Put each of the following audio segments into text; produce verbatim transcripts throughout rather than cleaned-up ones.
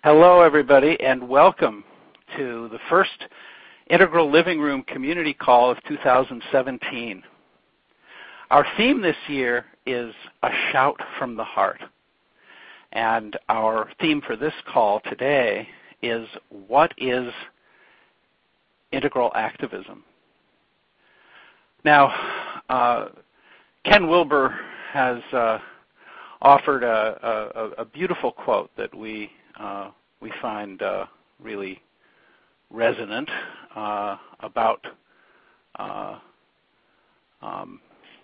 Hello, everybody, and welcome to the first Integral Living Room Community Call of two thousand seventeen. Our theme this year is A Shout from the Heart, and our theme for this call today is What is Integral Activism? Now, uh, Ken Wilber has uh, offered a, a, a beautiful quote that we uh, we find uh, really resonant uh, about uh, um,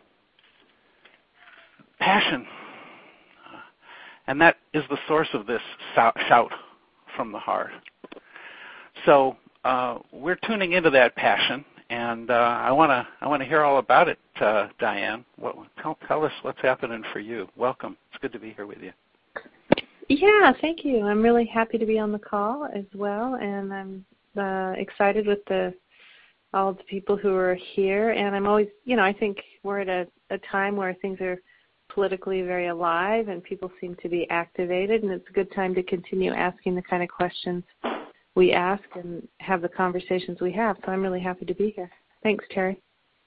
passion, uh, and that is the source of this shout from the heart. So uh, we're tuning into that passion. And uh, I want to I want to hear all about it, uh, Diane. What, tell, tell us what's happening for you. Welcome. It's good to be here with you. Yeah, thank you. I'm really happy to be on the call as well, and I'm uh, excited with the all the people who are here. And I'm always, you know, I think we're at a, a time where things are politically very alive and people seem to be activated, and it's a good time to continue asking the kind of questions we ask and have the conversations we have. So I'm really happy to be here. Thanks, Terry.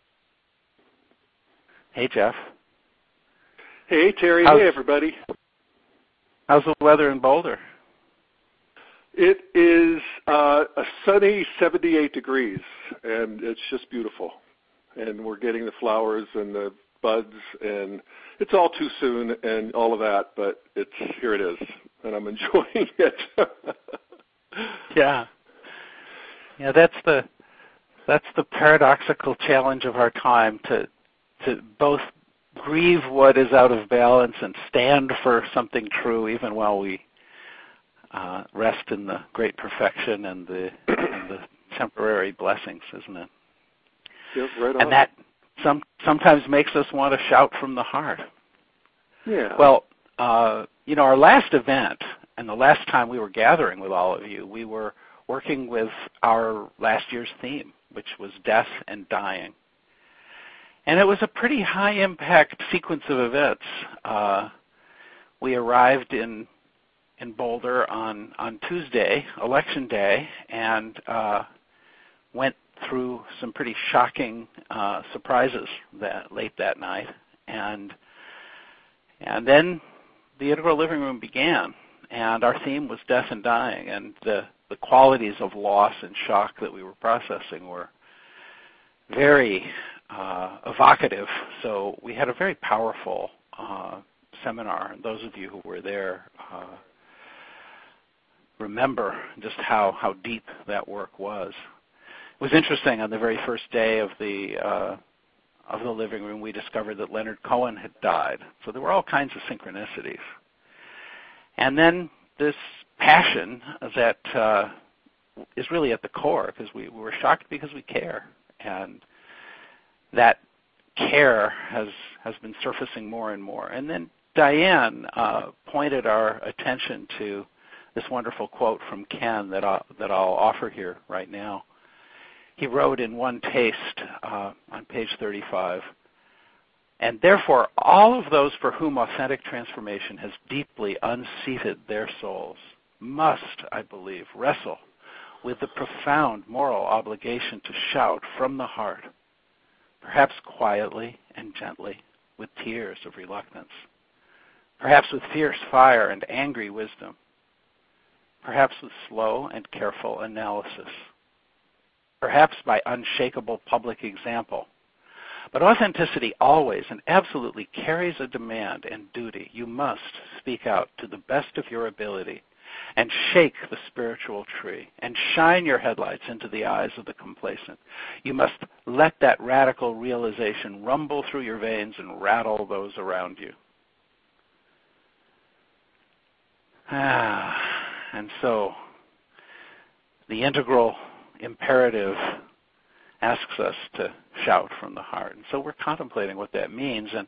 Hey, Jeff. Hey, Terry. How's, hey, everybody. How's the weather in Boulder? It is uh, a sunny seventy-eight degrees, and it's just beautiful. And we're getting the flowers and the buds, and it's all too soon and all of that, but it's here it is, and I'm enjoying it. Yeah, yeah. That's the that's the paradoxical challenge of our time, to to both grieve what is out of balance and stand for something true, even while we uh, rest in the great perfection and the and the temporary blessings, isn't it? Yep, right on. And that some sometimes makes us want to shout from the heart. Yeah. Well, uh, you know, our last event. And the last time we were gathering with all of you, we were working with our last year's theme, which was death and dying. And it was a pretty high-impact sequence of events. Uh, we arrived in in Boulder on, on Tuesday, Election Day, and uh, went through some pretty shocking uh, surprises that late that night. And and then the Integral Living Room began. And our theme was death and dying, and the, the qualities of loss and shock that we were processing were very uh, evocative. So we had a very powerful uh, seminar, and those of you who were there uh, remember just how, how deep that work was. It was interesting. On the very first day of the uh, of the living room, we discovered that Leonard Cohen had died. So there were all kinds of synchronicities. And then this passion that uh, is really at the core, because we, we were shocked because we care. And that care has, has been surfacing more and more. And then Diane uh, pointed our attention to this wonderful quote from Ken that I'll, that I'll offer here right now. He wrote in One Taste uh, on page thirty-five, "And therefore, all of those for whom authentic transformation has deeply unseated their souls must, I believe, wrestle with the profound moral obligation to shout from the heart, perhaps quietly and gently, with tears of reluctance, perhaps with fierce fire and angry wisdom, perhaps with slow and careful analysis, perhaps by unshakable public example. But authenticity always and absolutely carries a demand and duty. You must speak out to the best of your ability and shake the spiritual tree and shine your headlights into the eyes of the complacent. You must let that radical realization rumble through your veins and rattle those around you." Ah, and so the integral imperative asks us to shout from the heart. And so we're contemplating what that means. And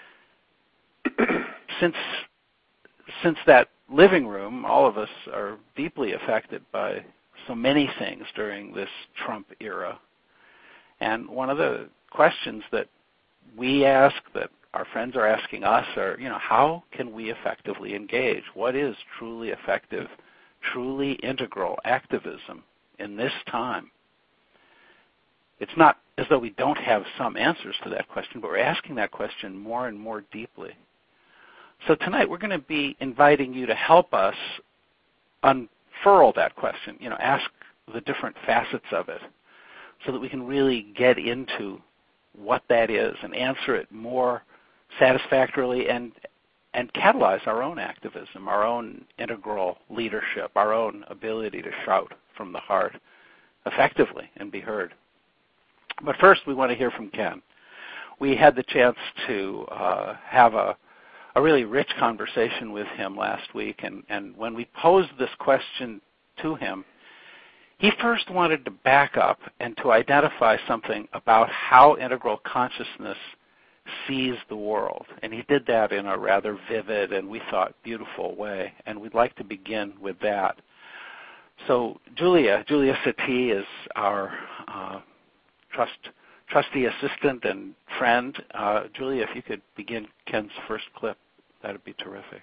since since that living room, all of us are deeply affected by so many things during this Trump era. And one of the questions that we ask, that our friends are asking us, are, you know, how can we effectively engage? What is truly effective truly integral activism in this time? It's not as though we don't have some answers to that question, but we're asking that question more and more deeply. So tonight we're going to be inviting you to help us unfurl that question, you know, ask the different facets of it so that we can really get into what that is and answer it more satisfactorily and and catalyze our own activism, our own integral leadership, our own ability to shout from the heart effectively and be heard. But first, we want to hear from Ken. We had the chance to uh, have a, a really rich conversation with him last week, and, and when we posed this question to him, he first wanted to back up and to identify something about how integral consciousness sees the world. And he did that in a rather vivid and, we thought, beautiful way. And we'd like to begin with that. So Julia, Julia Settee is our uh, trust, trustee assistant and friend. Uh, Julia, if you could begin Ken's first clip, that would be terrific.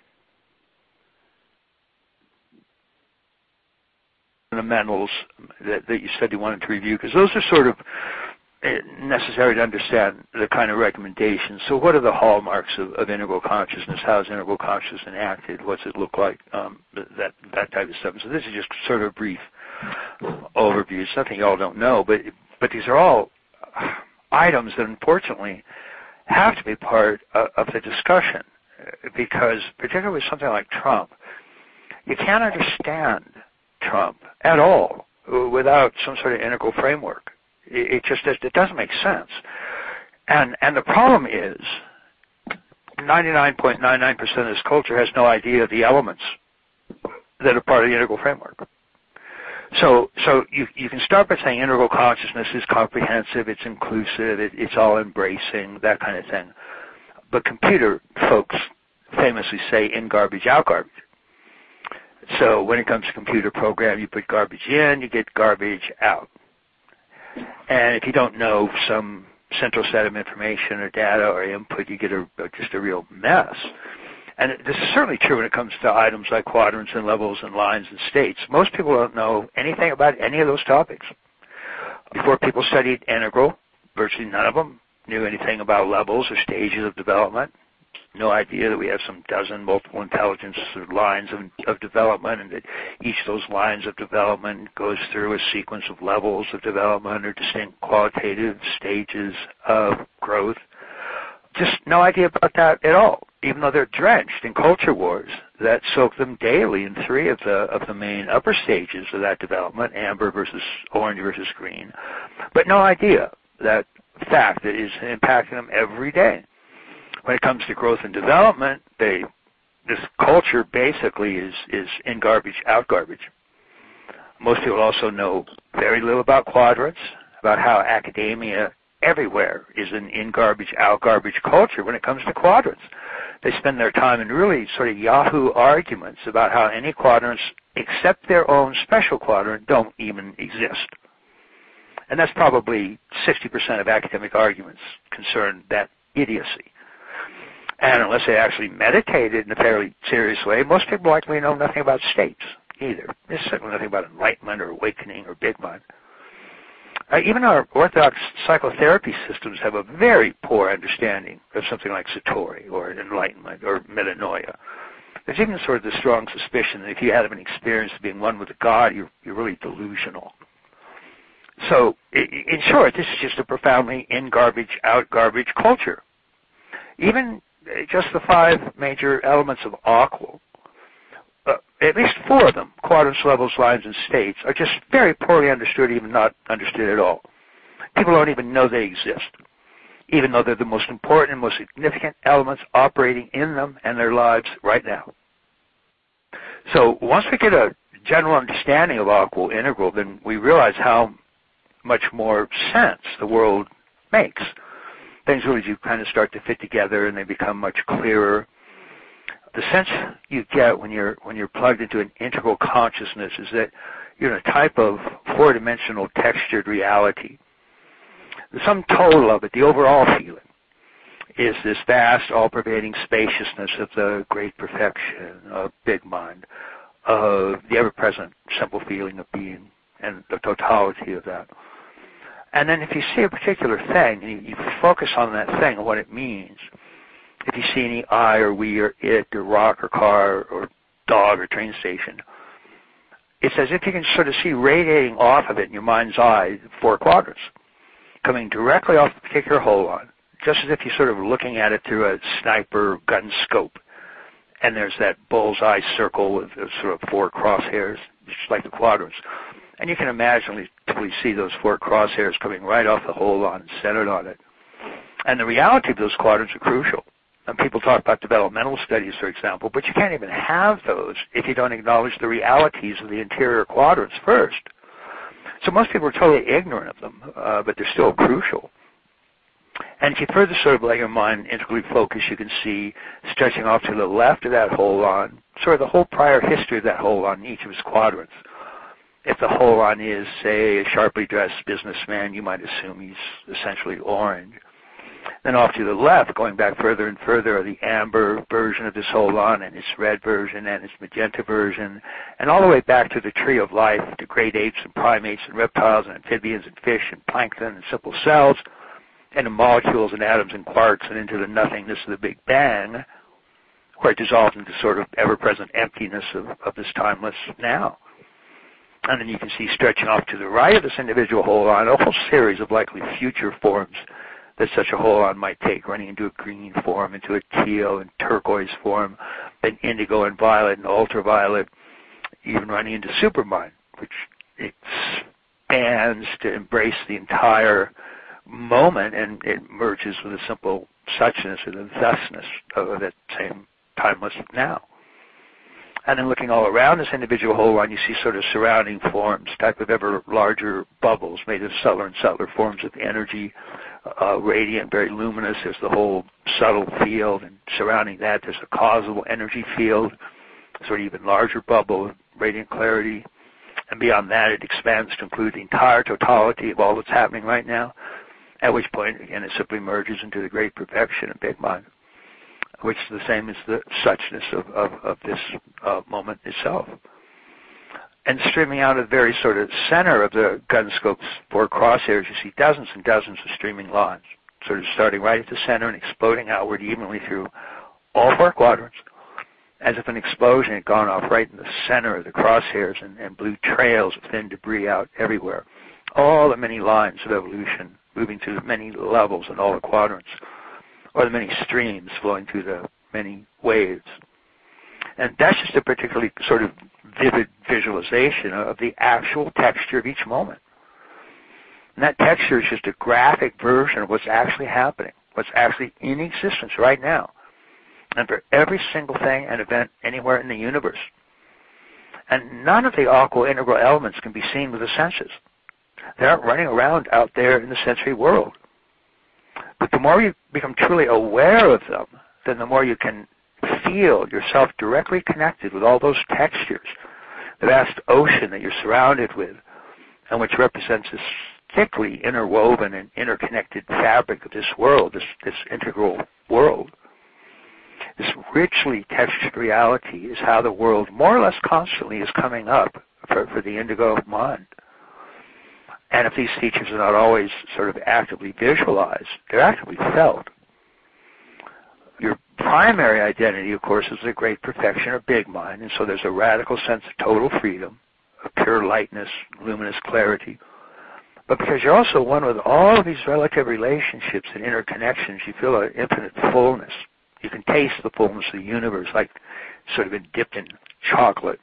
Fundamentals that, that you said you wanted to review, because those are sort of necessary to understand the kind of recommendations. So what are the hallmarks of, of integral consciousness? How is integral consciousness enacted? What's it look like? Um, that that type of stuff. So this is just sort of a brief overview. It's something you all don't know, but but these are all items that unfortunately have to be part of, of the discussion, because particularly with something like Trump, you can't understand Trump at all without some sort of integral framework. It just it doesn't make sense. And and the problem is ninety-nine point nine nine percent of this culture has no idea of the elements that are part of the integral framework. So so you you can start by saying integral consciousness is comprehensive, it's inclusive, it, it's all embracing, that kind of thing. But computer folks famously say in garbage, out garbage. So when it comes to computer program, you put garbage in, you get garbage out. And if you don't know some central set of information or data or input, you get a, just a real mess. And this is certainly true when it comes to items like quadrants and levels and lines and states. Most people don't know anything about any of those topics. Before people studied integral, virtually none of them knew anything about levels or stages of development. No idea that we have some dozen multiple intelligence lines of, of development, and that each of those lines of development goes through a sequence of levels of development or distinct qualitative stages of growth. Just no idea about that at all, even though they're drenched in culture wars that soak them daily in three of the of the main upper stages of that development, amber versus orange versus green, but no idea that fact that is impacting them every day. When it comes to growth and development, they, this culture basically is, is in garbage, out garbage. Most people also know very little about quadrants, about how academia everywhere is an in garbage, out garbage culture when it comes to quadrants. They spend their time in really sort of Yahoo arguments about how any quadrants except their own special quadrant don't even exist. And that's probably sixty percent of academic arguments concern that idiocy. And unless they actually meditated in a fairly serious way, most people likely know nothing about states either. There's certainly nothing about enlightenment or awakening or big mind. Uh, even our orthodox psychotherapy systems have a very poor understanding of something like Satori or enlightenment or metanoia. There's even sort of the strong suspicion that if you have an experience of being one with God, you're, you're really delusional. So, in short, this is just a profoundly in-garbage, out-garbage culture. Even just the five major elements of Aqua, uh, at least four of them, quadrants, levels, lines, and states, are just very poorly understood, even not understood at all. People don't even know they exist, even though they're the most important and most significant elements operating in them and their lives right now. So once we get a general understanding of Aqua integral, then we realize how much more sense the world makes. Things really do kind of start to fit together, and they become much clearer. The sense you get when you're when you're plugged into an integral consciousness is that you're in a type of four-dimensional textured reality. The sum total of it, the overall feeling, is this vast, all-pervading spaciousness of the great perfection of big mind, of the ever-present simple feeling of being and the totality of that. And then if you see a particular thing, and you, you focus on that thing and what it means, if you see any I or we or it or rock or car or dog or train station, it's as if you can sort of see radiating off of it in your mind's eye four quadrants coming directly off the particular holon, just as if you're sort of looking at it through a sniper gun scope. And there's that bullseye circle with sort of four crosshairs, just like the quadrants. And you can imagine we see those four crosshairs coming right off the holon and centered on it. And the reality of those quadrants are crucial. And people talk about developmental studies, for example, but you can't even have those if you don't acknowledge the realities of the interior quadrants first. So most people are totally ignorant of them, uh, but they're still crucial. And if you further sort of let your mind integrally focus, you can see stretching off to the left of that holon, sort of the whole prior history of that holon in each of its quadrants. If the holon is, say, a sharply dressed businessman, you might assume he's essentially orange. Then off to the left, going back further and further, are the amber version of this holon and its red version and its magenta version, and all the way back to the tree of life, to great apes and primates and reptiles and amphibians and fish and plankton and simple cells, and the molecules and atoms and quarks, and into the nothingness of the Big Bang, where it dissolves into sort of ever-present emptiness of, of this timeless now. And then you can see stretching off to the right of this individual holon a whole series of likely future forms that such a holon might take, running into a green form, into a teal and turquoise form, then indigo and violet and ultraviolet, even running into supermind, which expands to embrace the entire moment, and it merges with a simple suchness or the thusness of that same timeless now. And then looking all around this individual holon, you see sort of surrounding forms, type of ever larger bubbles made of subtler and subtler forms of energy, uh, radiant, very luminous. There's the whole subtle field, and surrounding that there's a causal energy field, sort of even larger bubble of radiant clarity. And beyond that, it expands to include the entire totality of all that's happening right now, at which point, again, it simply merges into the great perfection of Big Mind, which is the same as the suchness of, of, of this uh, moment itself. And streaming out of the very sort of center of the gun scope's four crosshairs, you see dozens and dozens of streaming lines, sort of starting right at the center and exploding outward evenly through all four quadrants, as if an explosion had gone off right in the center of the crosshairs and, and blew trails of thin debris out everywhere. All the many lines of evolution moving through the many levels in all the quadrants, or the many streams flowing through the many waves. And that's just a particularly sort of vivid visualization of the actual texture of each moment. And that texture is just a graphic version of what's actually happening, what's actually in existence right now, and for every single thing and event anywhere in the universe. And none of the aqua integral elements can be seen with the senses. They aren't running around out there in the sensory world. But the more you become truly aware of them, then the more you can feel yourself directly connected with all those textures, the vast ocean that you're surrounded with, and which represents this thickly interwoven and interconnected fabric of this world, this, this integral world. This richly textured reality is how the world more or less constantly is coming up for, for the indigo mind. And if these features are not always sort of actively visualized, they're actively felt. Your primary identity, of course, is the great perfection of Big Mind, and so there's a radical sense of total freedom, of pure lightness, luminous clarity. But because you're also one with all of these relative relationships and interconnections, you feel an infinite fullness. You can taste the fullness of the universe, like sort of been dipped in chocolate.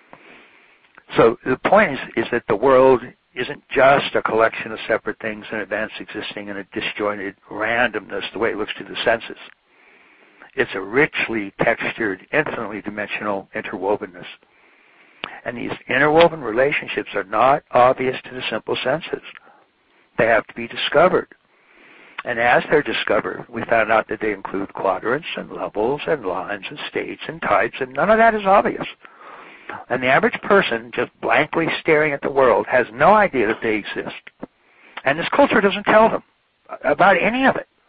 So the point is, is that the world isn't just a collection of separate things and events existing in a disjointed randomness the way it looks to the senses. It's a richly textured, infinitely dimensional interwovenness. And these interwoven relationships are not obvious to the simple senses. They have to be discovered. And as they're discovered, we found out that they include quadrants and levels and lines and states and types, and none of that is obvious. And the average person, just blankly staring at the world, has no idea that they exist. And this culture doesn't tell them about any of it.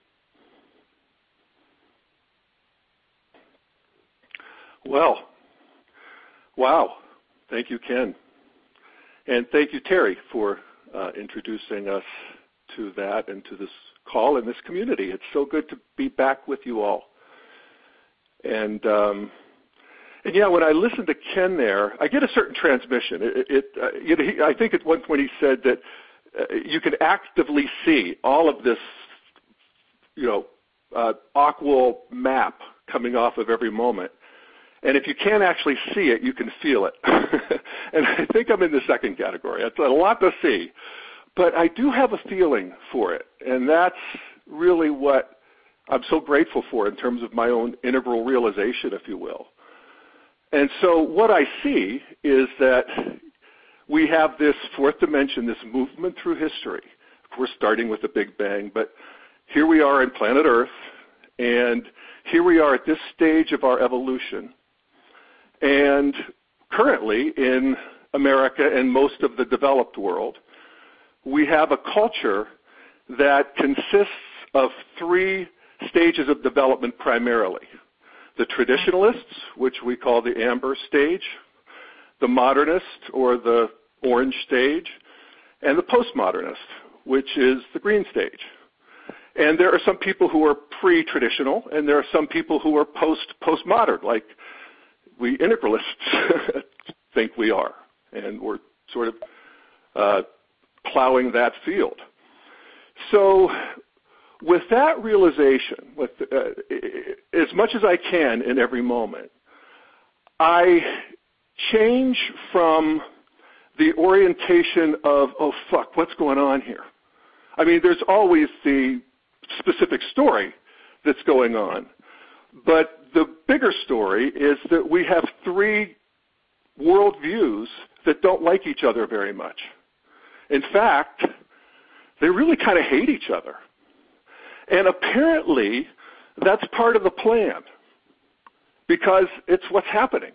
Well, Wow. Thank you, Ken. And thank you, Terry, for uh, introducing us to that and to this call and this community. It's so good to be back with you all. And, um, and yeah, when I listen to Ken there, I get a certain transmission. It, it, uh, you know, he, I think at one point he said that uh, you can actively see all of this, you know, uh, Aquil map coming off of every moment. And if you can't actually see it, you can feel it. And I think I'm in the second category. It's a lot to see. But I do have a feeling for it. And that's really what I'm so grateful for in terms of my own integral realization, if you will. And so what I see is that we have this fourth dimension, this movement through history. Of course, starting with the Big Bang, but here we are in planet Earth, and here we are at this stage of our evolution. And currently in America and most of the developed world, we have a culture that consists of three stages of development primarily. The traditionalists, which we call the amber stage, the modernist, or the orange stage, and the postmodernist, which is the green stage. And there are some people who are pre-traditional, and there are some people who are post-postmodern, like we integralists think we are, and we're sort of uh, plowing that field. So with that realization, with uh, as much as I can in every moment, I change from the orientation of, oh, fuck, what's going on here? I mean, there's always the specific story that's going on, but the bigger story is that we have three worldviews that don't like each other very much. In fact, they really kind of hate each other. And apparently, that's part of the plan because it's what's happening.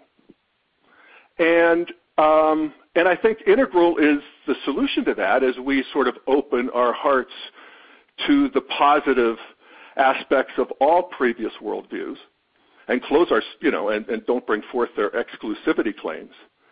And um, and I think Integral is the solution to that as we sort of open our hearts to the positive aspects of all previous worldviews and close our, you know, and, and don't bring forth their exclusivity claims.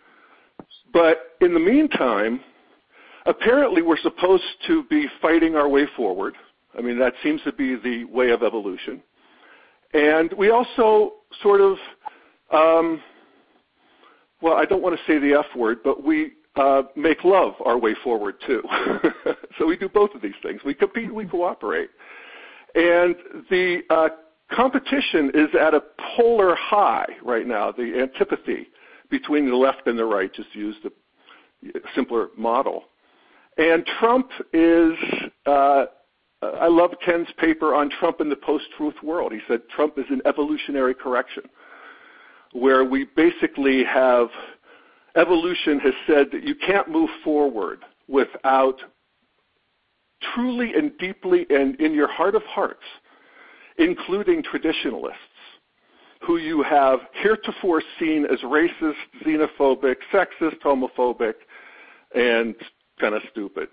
But in the meantime, apparently we're supposed to be fighting our way forward. I mean, that seems to be the way of evolution. And we also sort of, um, well, I don't want to say the F word, but we uh, make love our way forward too. So we do both of these things. We compete, we cooperate. And the uh, competition is at a polar high right now, the antipathy between the left and the right, just to use the simpler model. And Trump is, uh, I love Ken's paper on Trump in the post-truth world. He said Trump is an evolutionary correction, where we basically have, evolution has said that you can't move forward without truly and deeply and in your heart of hearts, including traditionalists, who you have heretofore seen as racist, xenophobic, sexist, homophobic, and kind of stupid.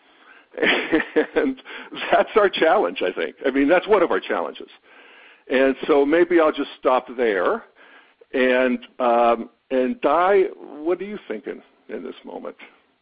And that's our challenge, I think. I mean, that's one of our challenges. And so maybe I'll just stop there. And um, and Di, what are you thinking in this moment?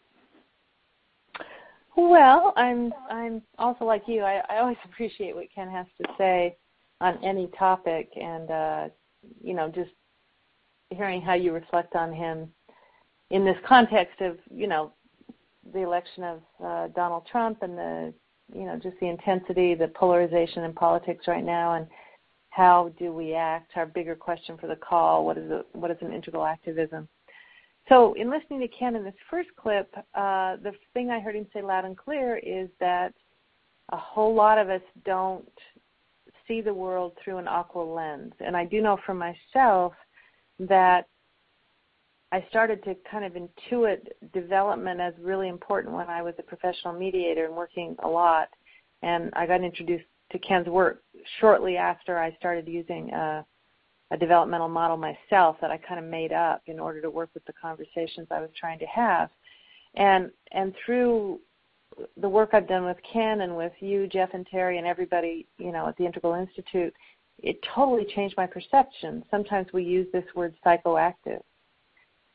Well, I'm I'm also like you. I, I always appreciate what Ken has to say on any topic, and uh, you know, just hearing how you reflect on him in this context of, you know, the election of uh, Donald Trump and the, you know, just the intensity, the polarization in politics right now, and how do we act? Our bigger question for the call: what is a, what is an integral activism? So, in listening to Ken in this first clip, uh, the thing I heard him say loud and clear is that a whole lot of us don't see the world through an Aquil lens, and I do know for myself that I started to kind of intuit development as really important when I was a professional mediator and working a lot. And I got introduced to Ken's work shortly after I started using a, a developmental model myself that I kind of made up in order to work with the conversations I was trying to have. And and through the work I've done with Ken and with you, Jeff and Terry, and everybody, you know, at the Integral Institute, it totally changed my perception. Sometimes we use this word psychoactive.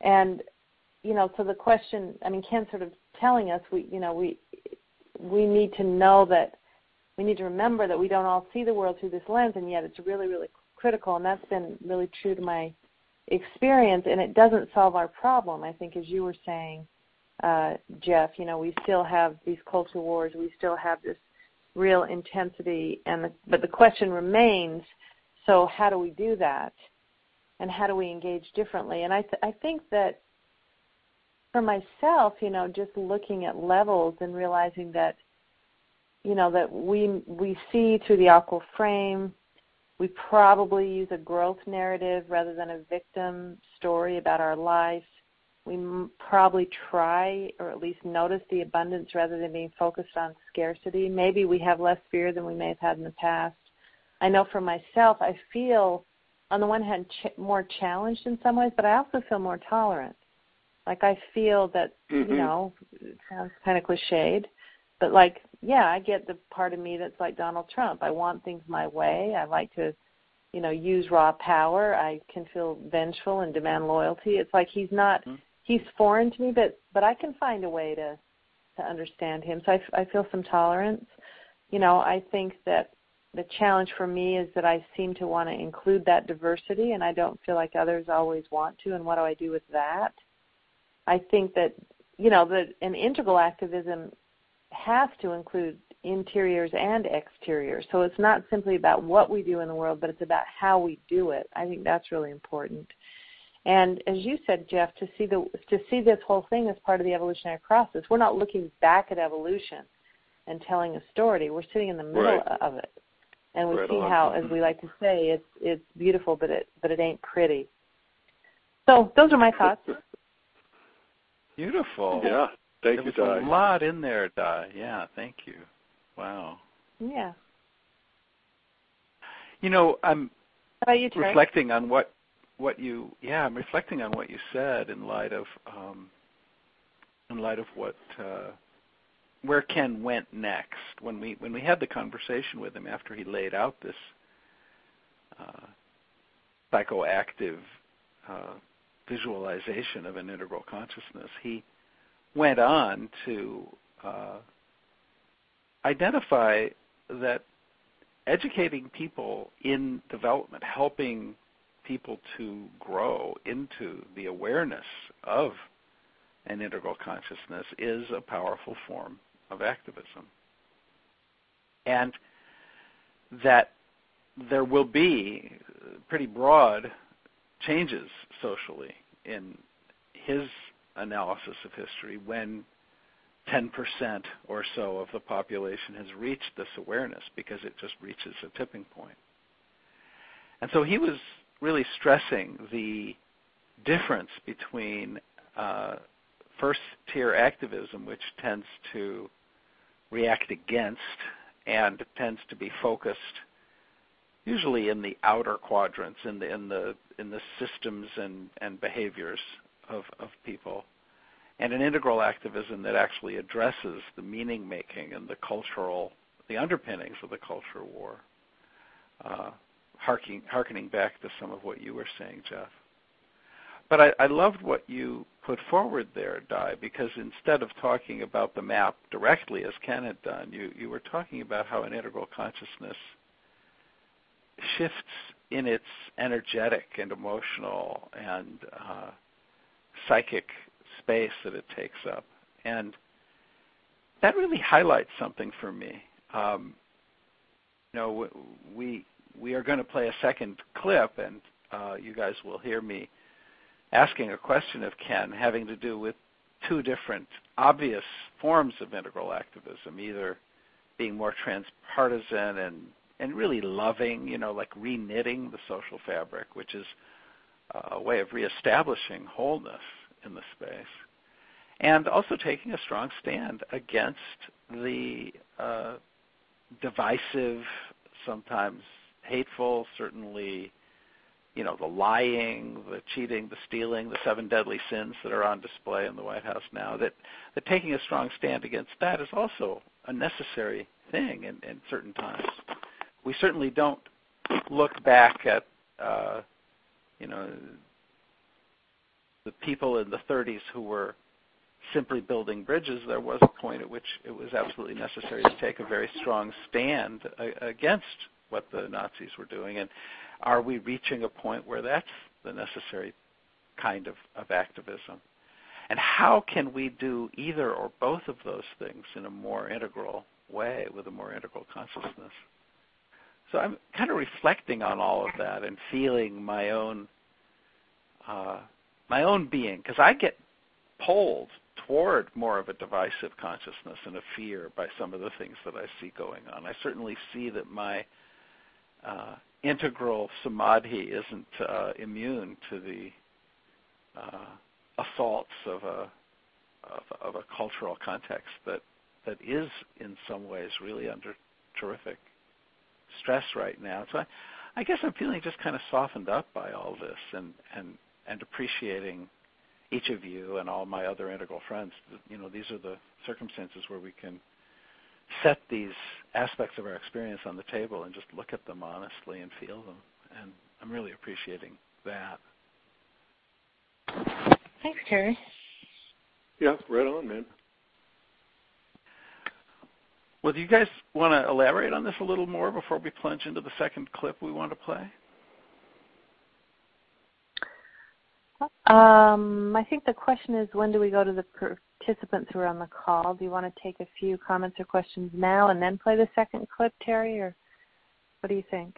and, you know, so the question, I mean, Ken's sort of telling us, we, you know, we, we need to know that, we need to remember that we don't all see the world through this lens, and yet it's really, really critical, and that's been really true to my experience, and it doesn't solve our problem. I think, as you were saying, uh, Jeff, you know, we still have these culture wars, we still have this real intensity, and the, but the question remains, so how do we do that, and how do we engage differently? And I, th- I think that for myself, you know, just looking at levels and realizing that, you know, that we we see through the aqua frame, we probably use a growth narrative rather than a victim story about our life. We m- probably try, or at least notice the abundance rather than being focused on scarcity. Maybe we have less fear than we may have had in the past. I know for myself, I feel, on the one hand, ch- more challenged in some ways, but I also feel more tolerant. Like I feel that, mm-hmm. you know, it sounds kind of cliched, but like, yeah, I get the part of me that's like Donald Trump. I want things my way. I like to, you know, use raw power. I can feel vengeful and demand loyalty. It's like he's not, mm-hmm. he's foreign to me, but, but I can find a way to, to understand him. So I, I feel some tolerance. You know, I think that the challenge for me is that I seem to want to include that diversity, and I don't feel like others always want to, and what do I do with that? I think that, you know, that an integral activism has to include interiors and exteriors. So it's not simply about what we do in the world, but it's about how we do it. I think that's really important. And as you said, Jeff, to see the to see this whole thing as part of the evolutionary process, we're not looking back at evolution and telling a story. We're sitting in the middle right. of it, and we right see on. how, as we like to say, it's it's beautiful, but it but it ain't pretty. So those are my thoughts. Beautiful. Yeah. Thank there you, was Di. a lot in there, Di. Yeah, thank you. Wow. Yeah. You know, I'm How about you, Trey? reflecting on what, what you, yeah, I'm reflecting on what you said in light of, um, in light of what, uh, where Ken went next. When we, when we had the conversation with him after he laid out this uh, psychoactive uh visualization of an integral consciousness, he went on to uh, identify that educating people in development, helping people to grow into the awareness of an integral consciousness is a powerful form of activism. And that there will be pretty broad changes socially in his analysis of history when ten percent or so of the population has reached this awareness, because it just reaches a tipping point. And so he was really stressing the difference between uh, first-tier activism, which tends to react against and tends to be focused usually in the outer quadrants, in the in the in the systems and, and behaviors of, of people, and an integral activism that actually addresses the meaning making and the cultural, the underpinnings of the culture war. Uh, harking, harkening back to some of what you were saying, Jeff. But I, I loved what you put forward there, Di, because instead of talking about the map directly as Ken had done, you, you were talking about how an integral consciousness shifts in its energetic and emotional and uh, psychic space that it takes up. And that really highlights something for me. Um, you know, we we are going to play a second clip, and uh, you guys will hear me asking a question of Ken having to do with two different obvious forms of integral activism, either being more transpartisan and and really loving, you know, like re-knitting the social fabric, which is a way of reestablishing wholeness in the space, and also taking a strong stand against the uh, divisive, sometimes hateful, certainly, you know, the lying, the cheating, the stealing, the seven deadly sins that are on display in the White House now, that, that taking a strong stand against that is also a necessary thing in, in certain times. We certainly don't look back at, uh, you know, the people in the thirties who were simply building bridges, there was a point at which it was absolutely necessary to take a very strong stand a- against what the Nazis were doing. And are we reaching a point where that's the necessary kind of, of activism? And how can we do either or both of those things in a more integral way, with a more integral consciousness? So I'm kind of reflecting on all of that and feeling my own uh, my own being, because I get pulled toward more of a divisive consciousness and a fear by some of the things that I see going on. I certainly see that my uh, integral samadhi isn't uh, immune to the uh, assaults of a of, of a cultural context that that is in some ways really under terrific stress right now. So I, I guess I'm feeling just kind of softened up by all this, and, and, and appreciating each of you and all my other integral friends. You know, these are the circumstances where we can set these aspects of our experience on the table and just look at them honestly and feel them. And I'm really appreciating that. Thanks, Terry. Yeah, right on, man. Well, do you guys want to elaborate on this a little more before we plunge into the second clip we want to play? Um, I think the question is, when do we go to the participants who are on the call? Do you want to take a few comments or questions now and then play the second clip, Terry, or what do you think?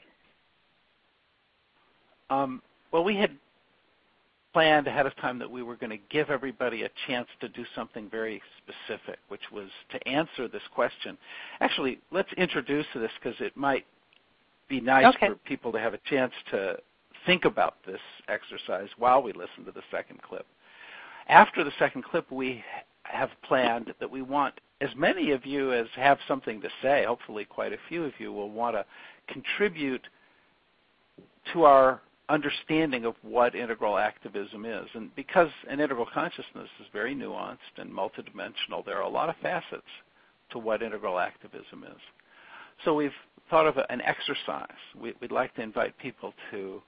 Um, well, we had planned ahead of time that we were going to give everybody a chance to do something very specific, which was to answer this question. Actually, let's introduce this because it might be nice okay. for people to have a chance to think about this exercise while we listen to the second clip. After the second clip, we have planned that we want as many of you as have something to say. Hopefully quite a few of you will want to contribute to our understanding of what integral activism is. And because an integral consciousness is very nuanced and multidimensional, there are a lot of facets to what integral activism is. So we've thought of an exercise. We, we'd like to invite people to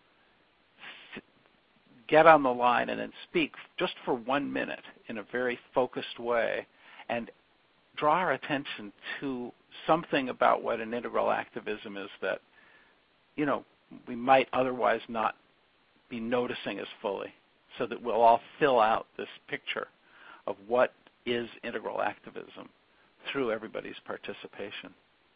get on the line and then speak just for one minute in a very focused way and draw our attention to something about what an integral activism is that, you know, we might otherwise not be noticing as fully, so that we'll all fill out this picture of what is integral activism through everybody's participation.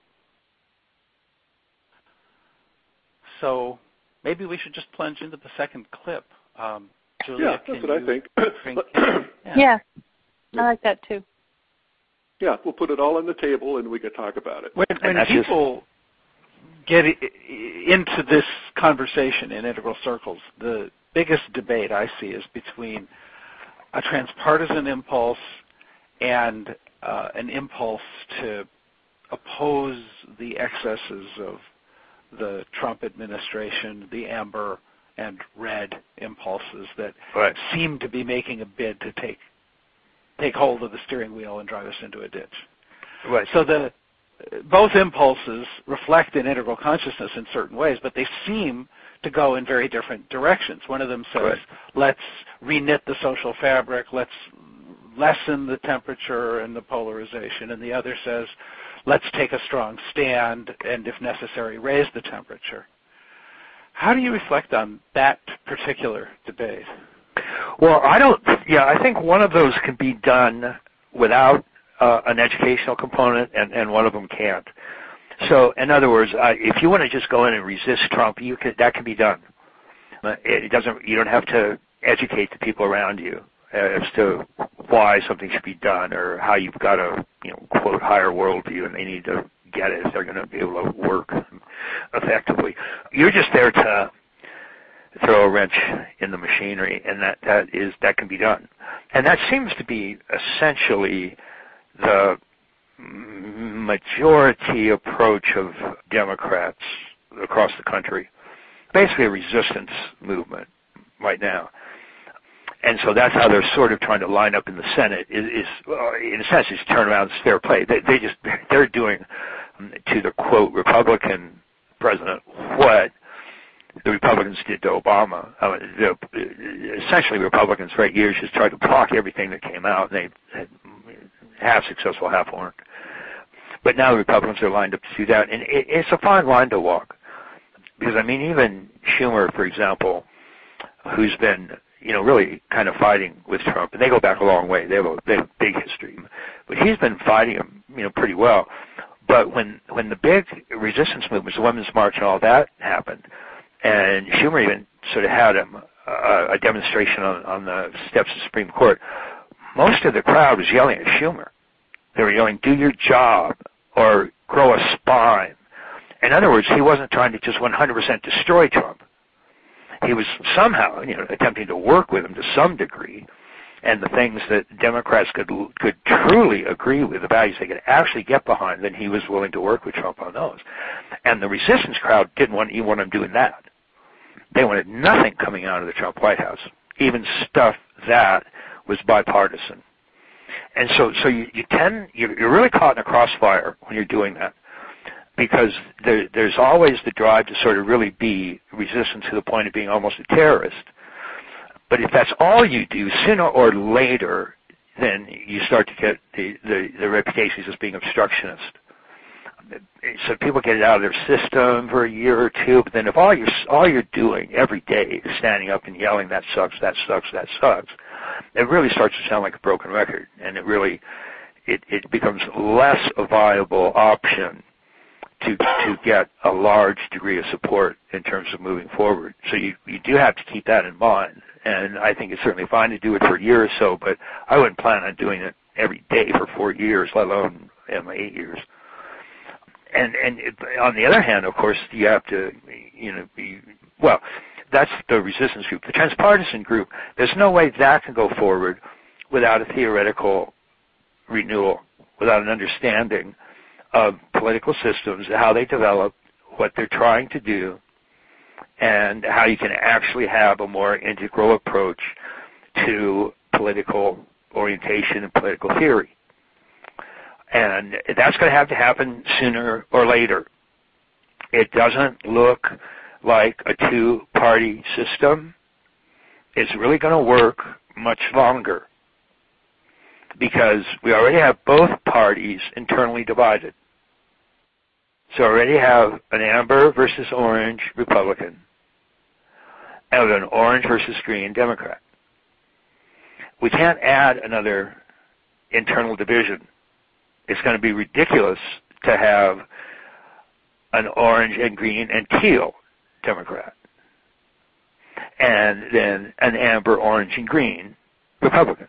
So maybe we should just plunge into the second clip. Um, Julia, yeah, that's can what you I think. bring, yeah. yeah, I like that too. Yeah, we'll put it all on the table and we can talk about it. When, when people get into this conversation in integral circles, the biggest debate I see is between a transpartisan impulse and uh, an impulse to oppose the excesses of the Trump administration, the amber and red impulses that right. seem to be making a bid to take take hold of the steering wheel and drive us into a ditch. Right. So the both impulses reflect an integral consciousness in certain ways, but they seem to go in very different directions. One of them says, right. let's reknit the social fabric, let's lessen the temperature and the polarization, and the other says, let's take a strong stand and, if necessary, raise the temperature. How do you reflect on that particular debate? Well, I don't, yeah, I think one of those can be done without uh, an educational component, and, and one of them can't. So, in other words, uh, if you want to just go in and resist Trump, you could, that can be done. It doesn't, you don't have to educate the people around you as to why something should be done or how you've got a, you know, quote, higher worldview, and they need to get it if they're going to be able to work effectively. You're just there to throw a wrench in the machinery, and that, that is that can be done. And that seems to be essentially the majority approach of Democrats across the country. Basically a resistance movement right now. And so that's how they're sort of trying to line up in the Senate. Is, is uh, in a sense, it's turn around, it's fair play. They, they just they're doing um, to the quote Republican president what the Republicans did to Obama. Uh, the, essentially, Republicans for eight years just tried to block everything that came out, and they had half successful, half weren't. But now the Republicans are lined up to do that, and it, it's a fine line to walk. Because, I mean, even Schumer, for example, who's been, you know, really kind of fighting with Trump, and they go back a long way. They have a, they have a big history. But he's been fighting him, you know, pretty well. But when when the big resistance movements, the Women's March and all that happened, and Schumer even sort of had him, uh, a demonstration on, on the steps of the Supreme Court, most of the crowd was yelling at Schumer. They were yelling, do your job, or grow a spine. In other words, he wasn't trying to just one hundred percent destroy Trump. He was somehow, you know, attempting to work with him to some degree, and the things that Democrats could could truly agree with, the values they could actually get behind, then he was willing to work with Trump on those. And the resistance crowd didn't want, even want him doing that. They wanted nothing coming out of the Trump White House, even stuff that was bipartisan. And so, so you, you tend, you're, you're really caught in a crossfire when you're doing that, because there, there's always the drive to sort of really be resistant to the point of being almost a terrorist. But if that's all you do, sooner or later, then you start to get the, the, the reputation as being obstructionist. So people get it out of their system for a year or two, but then if all you're, all you're doing every day is standing up and yelling, that sucks, that sucks, that sucks, it really starts to sound like a broken record, and it really, it, it becomes less a viable option to to get a large degree of support in terms of moving forward. So you, you do have to keep that in mind. And I think it's certainly fine to do it for a year or so, but I wouldn't plan on doing it every day for four years, let alone um, eight years. And and it, on the other hand, of course, you have to, you know, be, well, that's the resistance group. The transpartisan group, there's no way that can go forward without a theoretical renewal, without an understanding of political systems, how they develop, what they're trying to do, and how you can actually have a more integral approach to political orientation and political theory. And that's going to have to happen sooner or later. It doesn't look like a two-party system is really going to work much longer, because we already have both parties internally divided. So already have an amber versus orange Republican and an orange versus green Democrat. We can't add another internal division. It's going to be ridiculous to have an orange and green and teal Democrat, and then an amber, orange, and green Republican.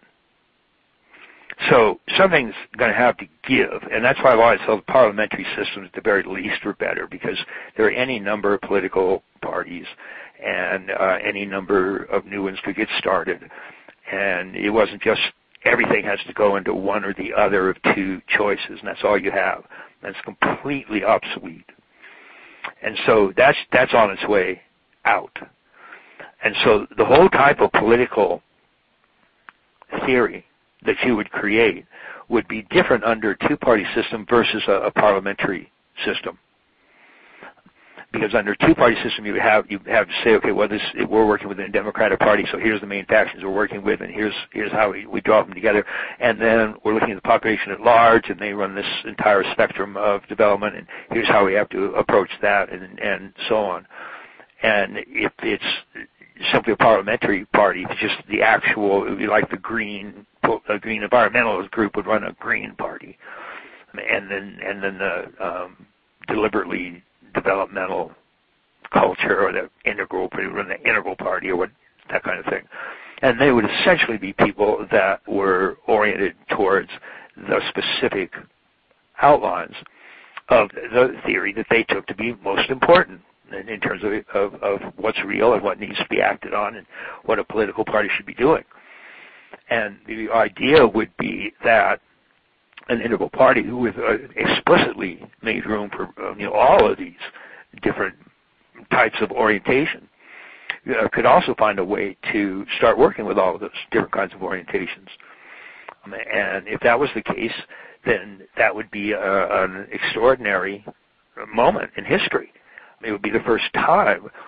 So something's going to have to give, and that's why I've always held parliamentary systems at the very least were better, because there are any number of political parties, and uh, any number of new ones could get started, and it wasn't just everything has to go into one or the other of two choices, and that's all you have. That's completely obsolete. And so that's that's on its way out. And so the whole type of political theory that you would create would be different under a two-party system versus a, a parliamentary system. Because under a two-party system, you would have you have to say, okay, well, this we're working within a Democratic Party, so here's the main factions we're working with, and here's here's how we, we draw them together, and then we're looking at the population at large, and they run this entire spectrum of development, and here's how we have to approach that, and and so on. And if it's simply a parliamentary party, it's just the actual, it would be like the green a green environmentalist group would run a green party, and then and then the um, deliberately developmental culture or the integral, run the integral party or what, that kind of thing. And they would essentially be people that were oriented towards the specific outlines of the theory that they took to be most important in, in terms of, of, of what's real and what needs to be acted on and what a political party should be doing. And the idea would be that an integral party who uh, explicitly made room for uh, you know, all of these different types of orientation uh, could also find a way to start working with all of those different kinds of orientations. Um, and if that was the case, then that would be a, an extraordinary moment in history. It would be the first time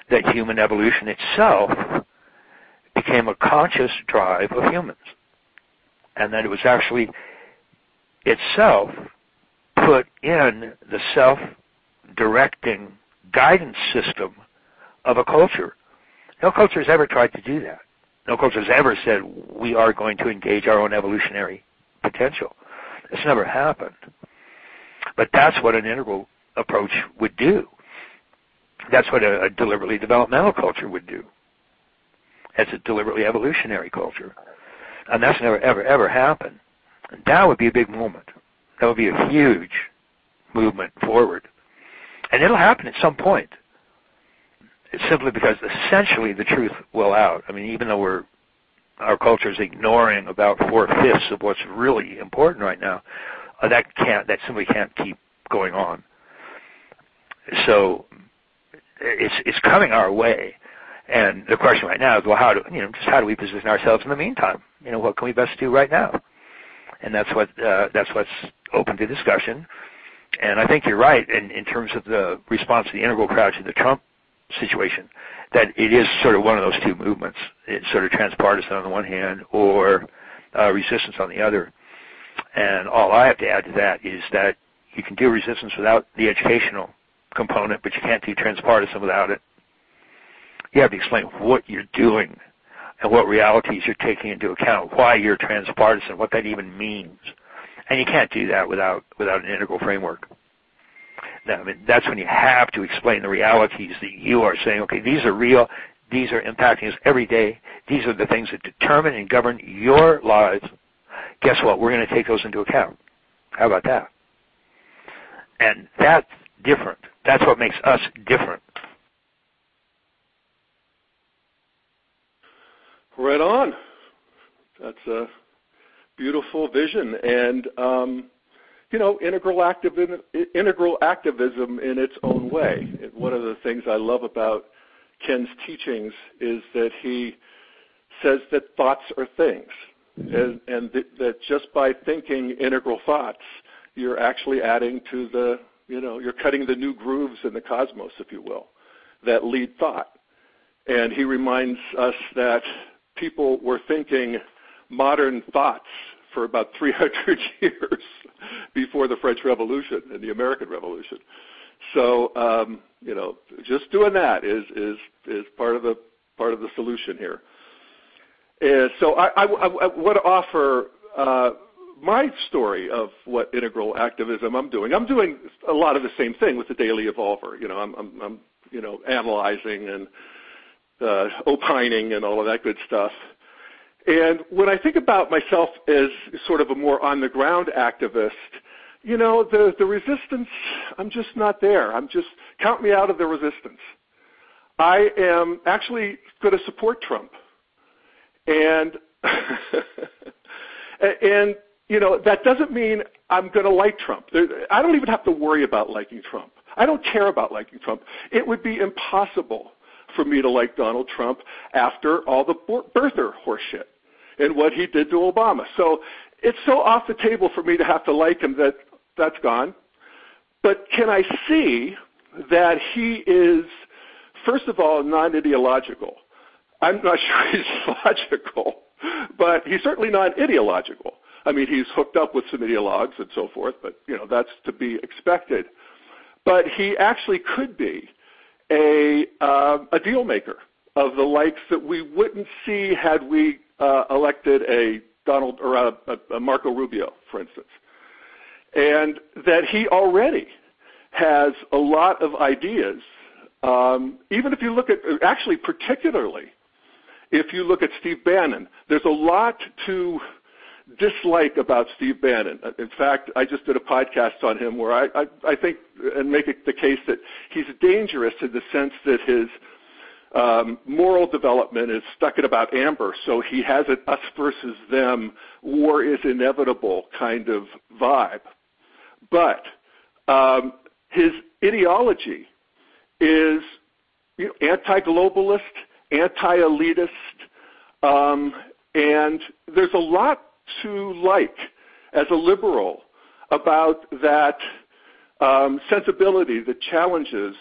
that human evolution itself became a conscious drive of humans, and that it was actually itself put in the self-directing guidance system of a culture. No culture has ever tried to do that. No culture has ever said, we are going to engage our own evolutionary potential. It's never happened. But that's what an integral approach would do. That's what a, a deliberately developmental culture would do. It's a deliberately evolutionary culture. And that's never, ever, ever happened. And that would be a big moment. That would be a huge movement forward. And it'll happen at some point. It's simply because essentially the truth will out. I mean, even though we're, our culture is ignoring about four-fifths of what's really important right now, uh, that can't, that simply can't keep going on. So it's it's coming our way. And the question right now is, well, how do, you know, just how do we position ourselves in the meantime? You know, what can we best do right now? And that's what, uh, that's what's open to discussion. And I think you're right in, in terms of the response to the integral crowd to the Trump situation, that it is sort of one of those two movements. It's sort of transpartisan on the one hand, or uh, resistance on the other. And all I have to add to that is that you can do resistance without the educational component, but you can't do transpartisan without it. You have to explain what you're doing and what realities you're taking into account, why you're transpartisan, what that even means. And you can't do that without without an integral framework. Now, I mean, that's when you have to explain the realities that you are saying, okay, these are real, these are impacting us every day, these are the things that determine and govern your lives. Guess what? We're going to take those into account. How about that? And that's different. That's what makes us different. Right on. That's a beautiful vision. And, um, you know, integral, activism, integral activism in its own way. One of the things I love about Ken's teachings is that he says that thoughts are things, and, and th- that just by thinking integral thoughts, you're actually adding to the, you know, you're cutting the new grooves in the cosmos, if you will, that lead thought. And he reminds us that people were thinking modern thoughts for about three hundred years before the French Revolution and the American Revolution. So, um, you know, just doing that is is is part of the part of the solution here. And so, I, I, I want to offer uh, my story of what integral activism I'm doing. I'm doing a lot of the same thing with the Daily Evolver. You know, I'm, I'm, I'm you know, analyzing and uh, opining and all of that good stuff. And when I think about myself as sort of a more on-the-ground activist, you know, the, the resistance, I'm just not there. I'm just, count me out of the resistance. I am actually going to support Trump. And, and, you know, that doesn't mean I'm going to like Trump. I don't even have to worry about liking Trump. I don't care about liking Trump. It would be impossible for me to like Donald Trump after all the birther horseshit and what he did to Obama. So it's so off the table for me to have to like him that that's gone. But can I see that he is, first of all, non-ideological? I'm not sure he's logical, but he's certainly not ideological. I mean, he's hooked up with some ideologues and so forth, but, you know, that's to be expected. But he actually could be a, uh, a deal maker of the likes that we wouldn't see had we uh, elected a Donald or a, a Marco Rubio, for instance. And that he already has a lot of ideas, um, even if you look at, actually particularly, if you look at Steve Bannon, there's a lot to dislike about Steve Bannon. In fact, I just did a podcast on him where I, I, I think and make it the case that he's dangerous in the sense that his um, moral development is stuck at about Amber, so he has an us versus them, war is inevitable kind of vibe. But um, his ideology is, you know, anti-globalist, anti-elitist, um, and there's a lot to like as a liberal about that um, sensibility that challenges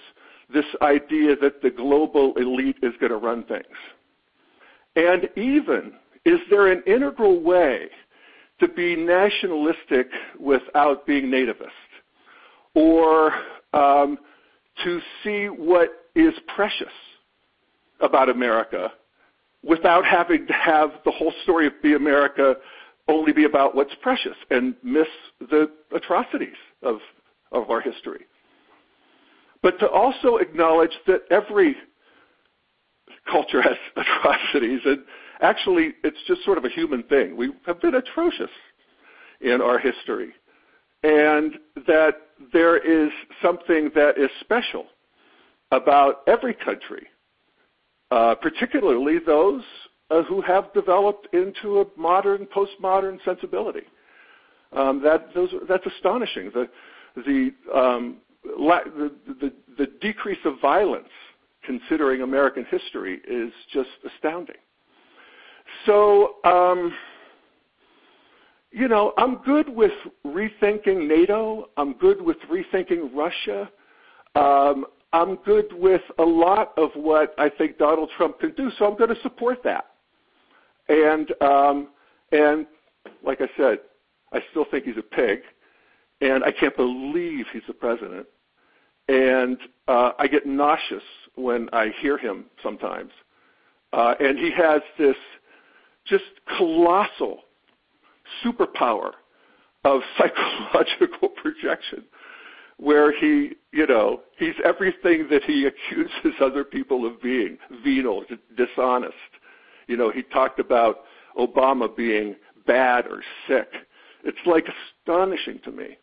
this idea that the global elite is going to run things? And even, is there an integral way to be nationalistic without being nativist? Or um, to see what is precious about America without having to have the whole story of Be America only be about what's precious and miss the atrocities of, of our history. But to also acknowledge that every culture has atrocities, and actually it's just sort of a human thing. We have been atrocious in our history, and that there is something that is special about every country, uh, particularly those uh, who have developed into a modern, postmodern sensibility. Um, that those that's astonishing. The the, um, la- the the the decrease of violence, considering American history, is just astounding. So, um, you know, I'm good with rethinking NATO. I'm good with rethinking Russia. Um, I'm good with a lot of what I think Donald Trump can do, so I'm going to support that. And, um, and like I said, I still think he's a pig, and I can't believe he's the president. And uh, I get nauseous when I hear him sometimes. Uh, and he has this just colossal superpower of psychological projection, where he, you know, he's everything that he accuses other people of being: venal, dishonest. You know, he talked about Obama being bad or sick. It's like astonishing to me.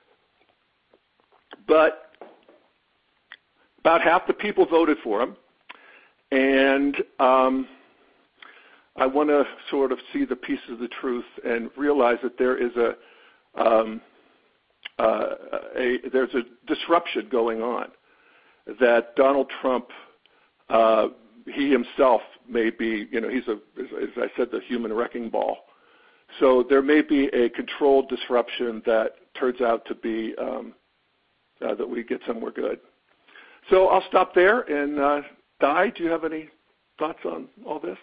But about half the people voted for him, and um, I want to sort of see the pieces of the truth and realize that there is a um, uh, a there's a disruption going on. That Donald Trump, uh, he himself may be, you know, he's a, as I said, the human wrecking ball. So there may be a controlled disruption that turns out to be um, uh, that we get somewhere good. So I'll stop there. And uh, Di, do you have any thoughts on all this?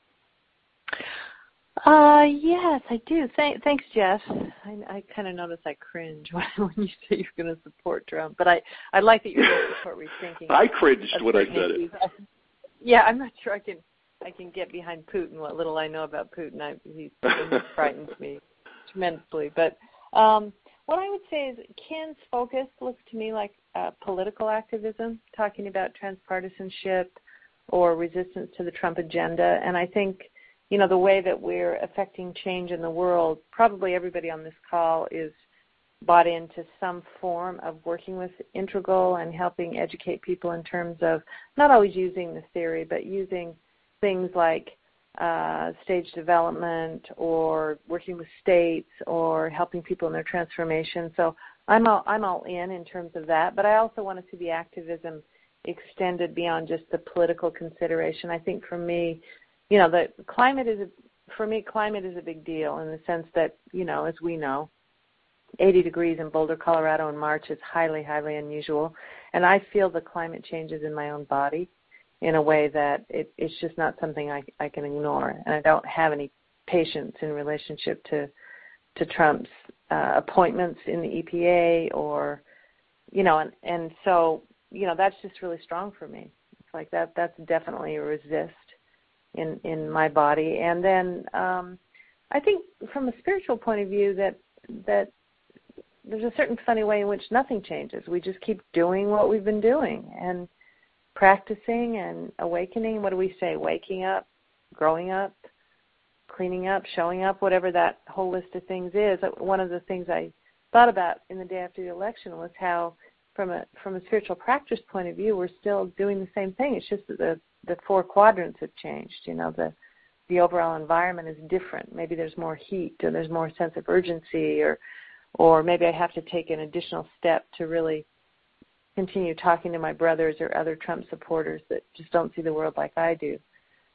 Uh, yes, I do. Th- thanks, Jeff. I, I kind of notice I cringe when, when you say you're going to support Trump, but I, I like that you're going to support rethinking. I cringed when I said it. Yeah, I'm not sure I can I can get behind Putin. What little I know about Putin, I, he, he frightens me tremendously. But um, what I would say is Ken's focus looks to me like uh, political activism, talking about transpartisanship or resistance to the Trump agenda. And I think, you know, the way that we're affecting change in the world, probably everybody on this call is bought into some form of working with Integral and helping educate people in terms of not always using the theory, but using things like uh, stage development or working with states or helping people in their transformation. So I'm all, I'm all in in terms of that, but I also want to see the activism extended beyond just the political consideration. I think for me, you know, the climate is, a, for me, climate is a big deal in the sense that, you know, as we know, eighty degrees in Boulder, Colorado in March is highly, highly unusual. And I feel the climate changes in my own body in a way that it, it's just not something I, I can ignore. And I don't have any patience in relationship to to Trump's uh, appointments in the E P A or, you know, and, and so, you know, that's just really strong for me. It's like that, that's definitely a resist in, in my body. And then um, I think from a spiritual point of view that that there's a certain funny way in which nothing changes. We just keep doing what we've been doing and practicing and awakening. What do we say? Waking up, growing up, cleaning up, showing up, whatever that whole list of things is. One of the things I thought about in the day after the election was how from a from a spiritual practice point of view, we're still doing the same thing. It's just that the, the four quadrants have changed. You know, the the overall environment is different. Maybe there's more heat or there's more sense of urgency, or or maybe I have to take an additional step to really continue talking to my brothers or other Trump supporters that just don't see the world like I do.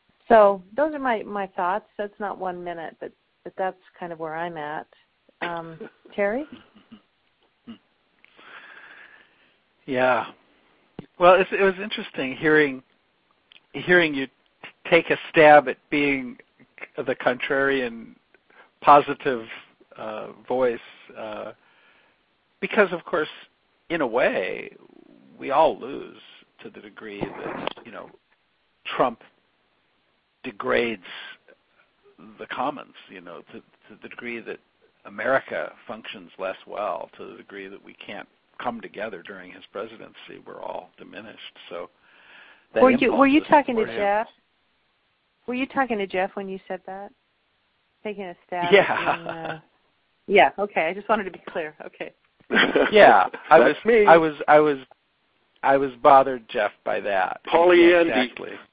So those are my, my thoughts. That's not one minute, but, but that's kind of where I'm at. Um, Terry? Yeah. Well, it's, it was interesting hearing hearing you take a stab at being the contrarian, positive uh, voice, uh, because, of course, in a way, we all lose to the degree that, you know, Trump degrades the commons, you know, to, to the degree that America functions less well, to the degree that we can't come together during his presidency, we're all diminished. So, were you were you talking to him. Jeff? Were you talking to Jeff when you said that? Taking a stab? Yeah. In, uh, yeah. Okay. I just wanted to be clear. Okay. Yeah, I was. me. I was. I was. I was bothered, Jeff, by that. Paulie yeah, Andy.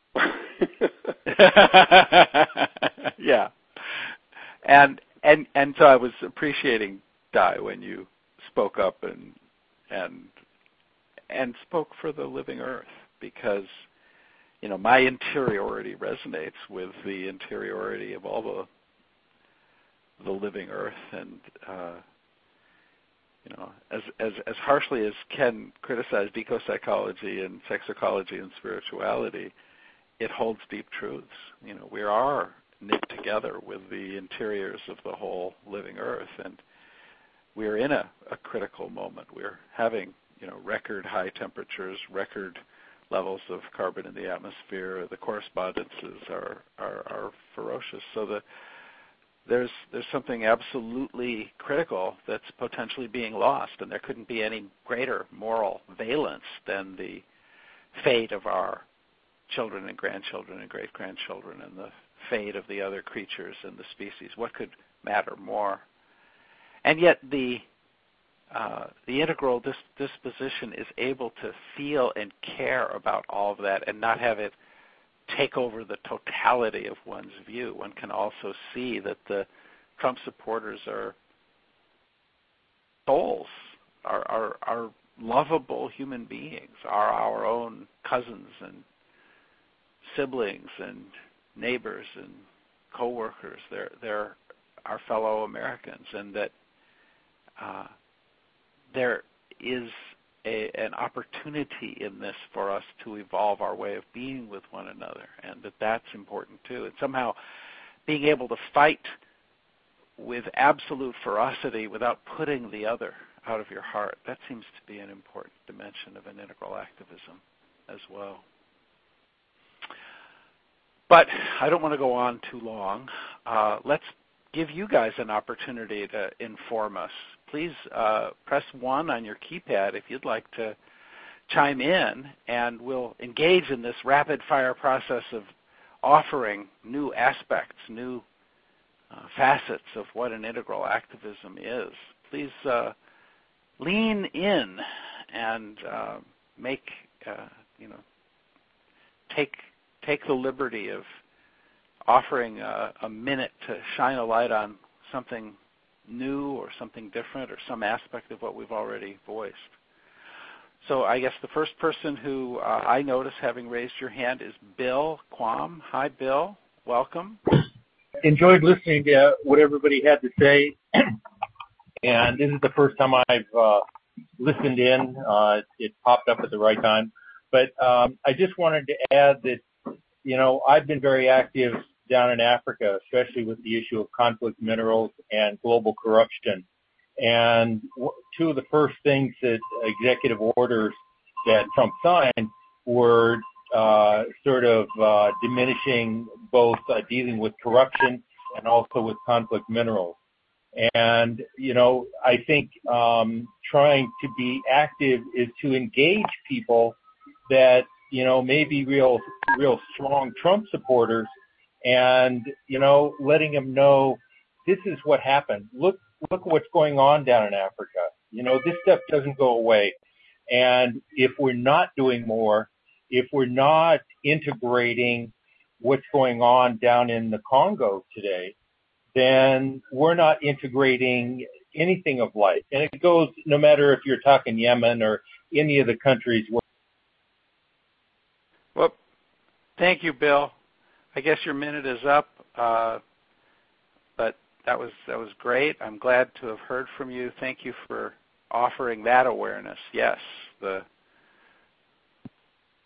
Exactly. Yeah. And and and so I was appreciating Di when you spoke up and and and spoke for the living earth, because, you know, my interiority resonates with the interiority of all the the living earth, and uh, you know, as as as harshly as Ken criticized eco-psychology and sexology and spirituality, it holds deep truths. You know, we are knit together with the interiors of the whole living earth, and we're in a, a critical moment. We're having, you know, record high temperatures, record levels of carbon in the atmosphere. The correspondences are are, are ferocious. So the there's there's something absolutely critical that's potentially being lost, and there couldn't be any greater moral valence than the fate of our children and grandchildren and great-grandchildren and the fate of the other creatures in the species. What could matter more? And yet the uh, the integral dis- disposition is able to feel and care about all of that and not have it take over the totality of one's view. One can also see that the Trump supporters are souls, are, are, are lovable human beings, are our own cousins and siblings and neighbors and co-workers. They're, they're our fellow Americans, and that uh, there is A, an opportunity in this for us to evolve our way of being with one another, and that that's important too. And somehow being able to fight with absolute ferocity without putting the other out of your heart, that seems to be an important dimension of an integral activism as well. But I don't want to go on too long. Uh, let's give you guys an opportunity to inform us. Please uh, press one on your keypad if you'd like to chime in, and we'll engage in this rapid-fire process of offering new aspects, new uh, facets of what an integral activism is. Please uh, lean in and uh, make, uh, you know, take take the liberty of offering a, a minute to shine a light on something new or something different or some aspect of what we've already voiced. So I guess the first person who uh, I notice having raised your hand is Bill Quam. Hi, Bill. Welcome. Enjoyed listening to what everybody had to say, and this is the first time I've uh, listened in. Uh, it popped up at the right time. But um, I just wanted to add that, you know, I've been very active down in Africa, especially with the issue of conflict minerals and global corruption. And two of the first things that executive orders that Trump signed were uh, sort of uh, diminishing both uh, dealing with corruption and also with conflict minerals. And, you know, I think um, trying to be active is to engage people that, you know, may be real, real strong Trump supporters, and, you know, letting them know this is what happened. Look, look what's going on down in Africa. You know, this stuff doesn't go away. And if we're not doing more, if we're not integrating what's going on down in the Congo today, then we're not integrating anything of life. And it goes no matter if you're talking Yemen or any of the countries where. Well, thank you, Bill. I guess your minute is up, uh, but that was that was great. I'm glad to have heard from you. Thank you for offering that awareness. Yes, the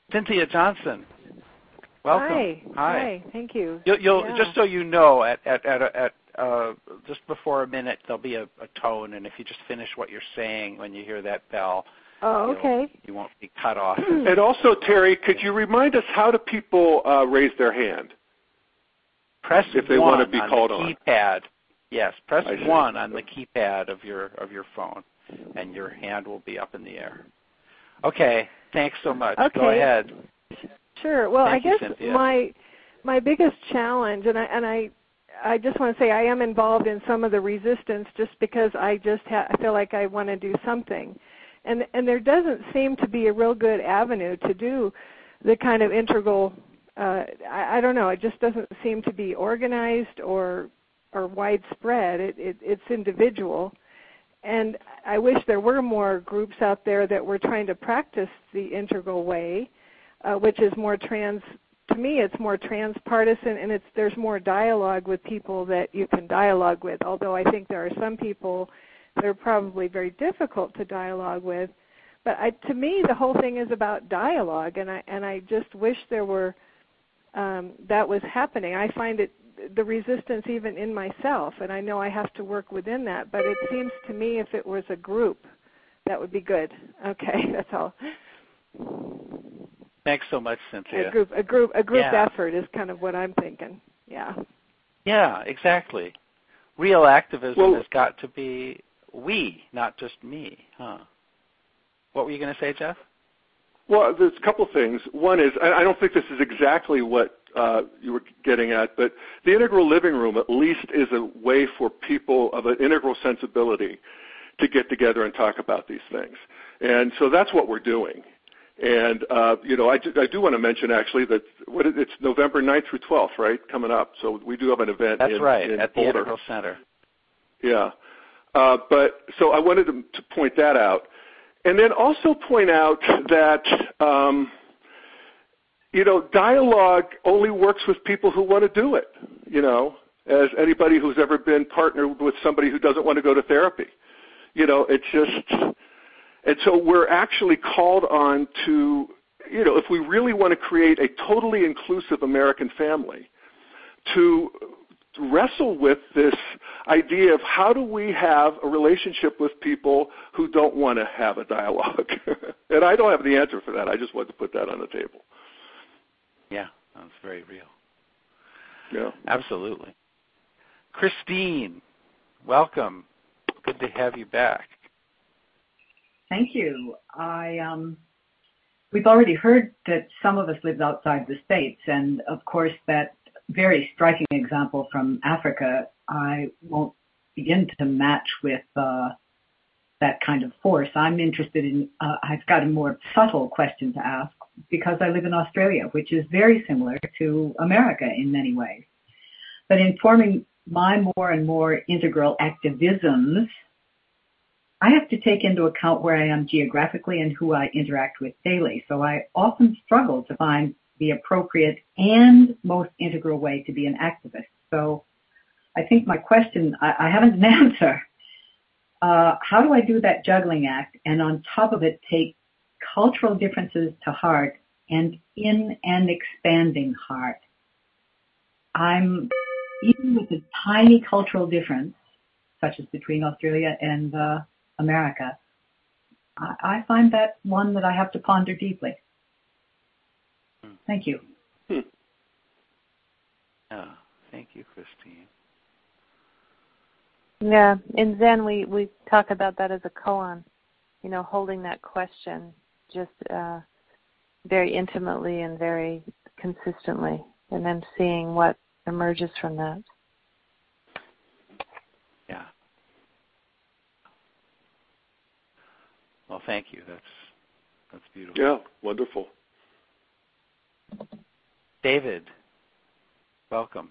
Cynthia Johnson, welcome. Hi. Hi. Hi. Thank you. You'll, you'll yeah. just so you know, at at at, at uh, just before a minute, there'll be a, a tone, and if you just finish what you're saying when you hear that bell, oh, okay, you won't be cut off. And also, Terry, could you remind us how do people uh, raise their hand? Press if they one want to be on called the on. keypad. Yes, press I see. one on the keypad of your of your phone, and your hand will be up in the air. Okay, thanks so much. Okay. Go ahead. Sure. Well, Thank I you, guess Cynthia. my my biggest challenge, and I and I I just want to say I am involved in some of the resistance just because I just ha- I feel like I want to do something, and and there doesn't seem to be a real good avenue to do the kind of integral. Uh, I, I don't know. It just doesn't seem to be organized or or widespread. It, it, it's individual. And I wish there were more groups out there that were trying to practice the integral way, uh, which is more trans, to me it's more transpartisan, and it's there's more dialogue with people that you can dialogue with, although I think there are some people that are probably very difficult to dialogue with. But I, to me, the whole thing is about dialogue, and I, and I just wish there were, um, that was happening. I find it the resistance even in myself, and I know I have to work within that, but it seems to me if it was a group, that would be good. Okay, that's all. Thanks so much, Cynthia. A group, a group, a group yeah. effort is kind of what I'm thinking. Yeah. Yeah, exactly. Real activism well, has got to be we, not just me, huh? What were you going to say, Jeff? Well, there's a couple things. One is, I don't think this is exactly what uh, you were getting at, but the integral living room at least is a way for people of an integral sensibility to get together and talk about these things. And so that's what we're doing. And, uh, you know, I do, I do want to mention actually that what it, it's November ninth through twelfth, right, coming up. So we do have an event That's in, right, in at the Boulder. Integral Center. Yeah. Uh, but so I wanted to, to point that out. And then also point out that, um, you know, dialogue only works with people who want to do it, you know, as anybody who's ever been partnered with somebody who doesn't want to go to therapy. You know, it's just, and so we're actually called on to, you know, if we really want to create a totally inclusive American family, to wrestle with this idea of how do we have a relationship with people who don't want to have a dialogue. And I don't have the answer for that. I just wanted to put that on the table. Yeah, that's very real. Yeah. Absolutely. Christine, welcome. Good to have you back. Thank you. I um, we've already heard that some of us live outside the States, and of course that very striking example from Africa, I won't begin to match with uh, that kind of force. I'm interested in, uh, I've got a more subtle question to ask because I live in Australia, which is very similar to America in many ways. But in forming my more and more integral activisms, I have to take into account where I am geographically and who I interact with daily. So I often struggle to find the appropriate and most integral way to be an activist. So I think my question, I, I haven't an answer. Uh, how do I do that juggling act and on top of it take cultural differences to heart and in an expanding heart? I'm, even with a tiny cultural difference, such as between Australia and uh, America, I, I find that one that I have to ponder deeply. Thank you. Hmm. Yeah, thank you, Christine. Yeah, in Zen we, we talk about that as a koan, you know, holding that question just uh, very intimately and very consistently, and then seeing what emerges from that. Yeah. Well, thank you. That's that's beautiful. Yeah, wonderful. David, welcome.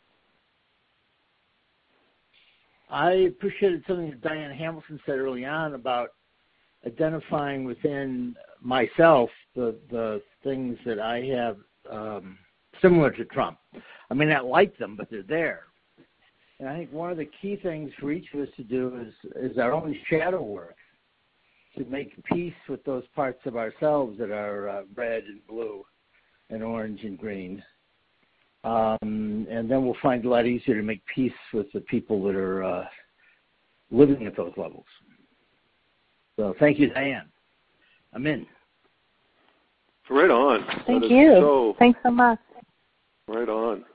I appreciated something that Diane Hamilton said early on about identifying within myself the the things that I have um, similar to Trump. I may not like them, but they're there. And I think one of the key things for each of us to do is, is our own shadow work. to make peace with those parts of ourselves that are uh, red and blue and orange and green. Um, and then we'll find it a lot easier to make peace with the people that are uh, living at those levels. So thank you, Diane. I'm in. Right on. Thank you. So, Thanks so much. Right on.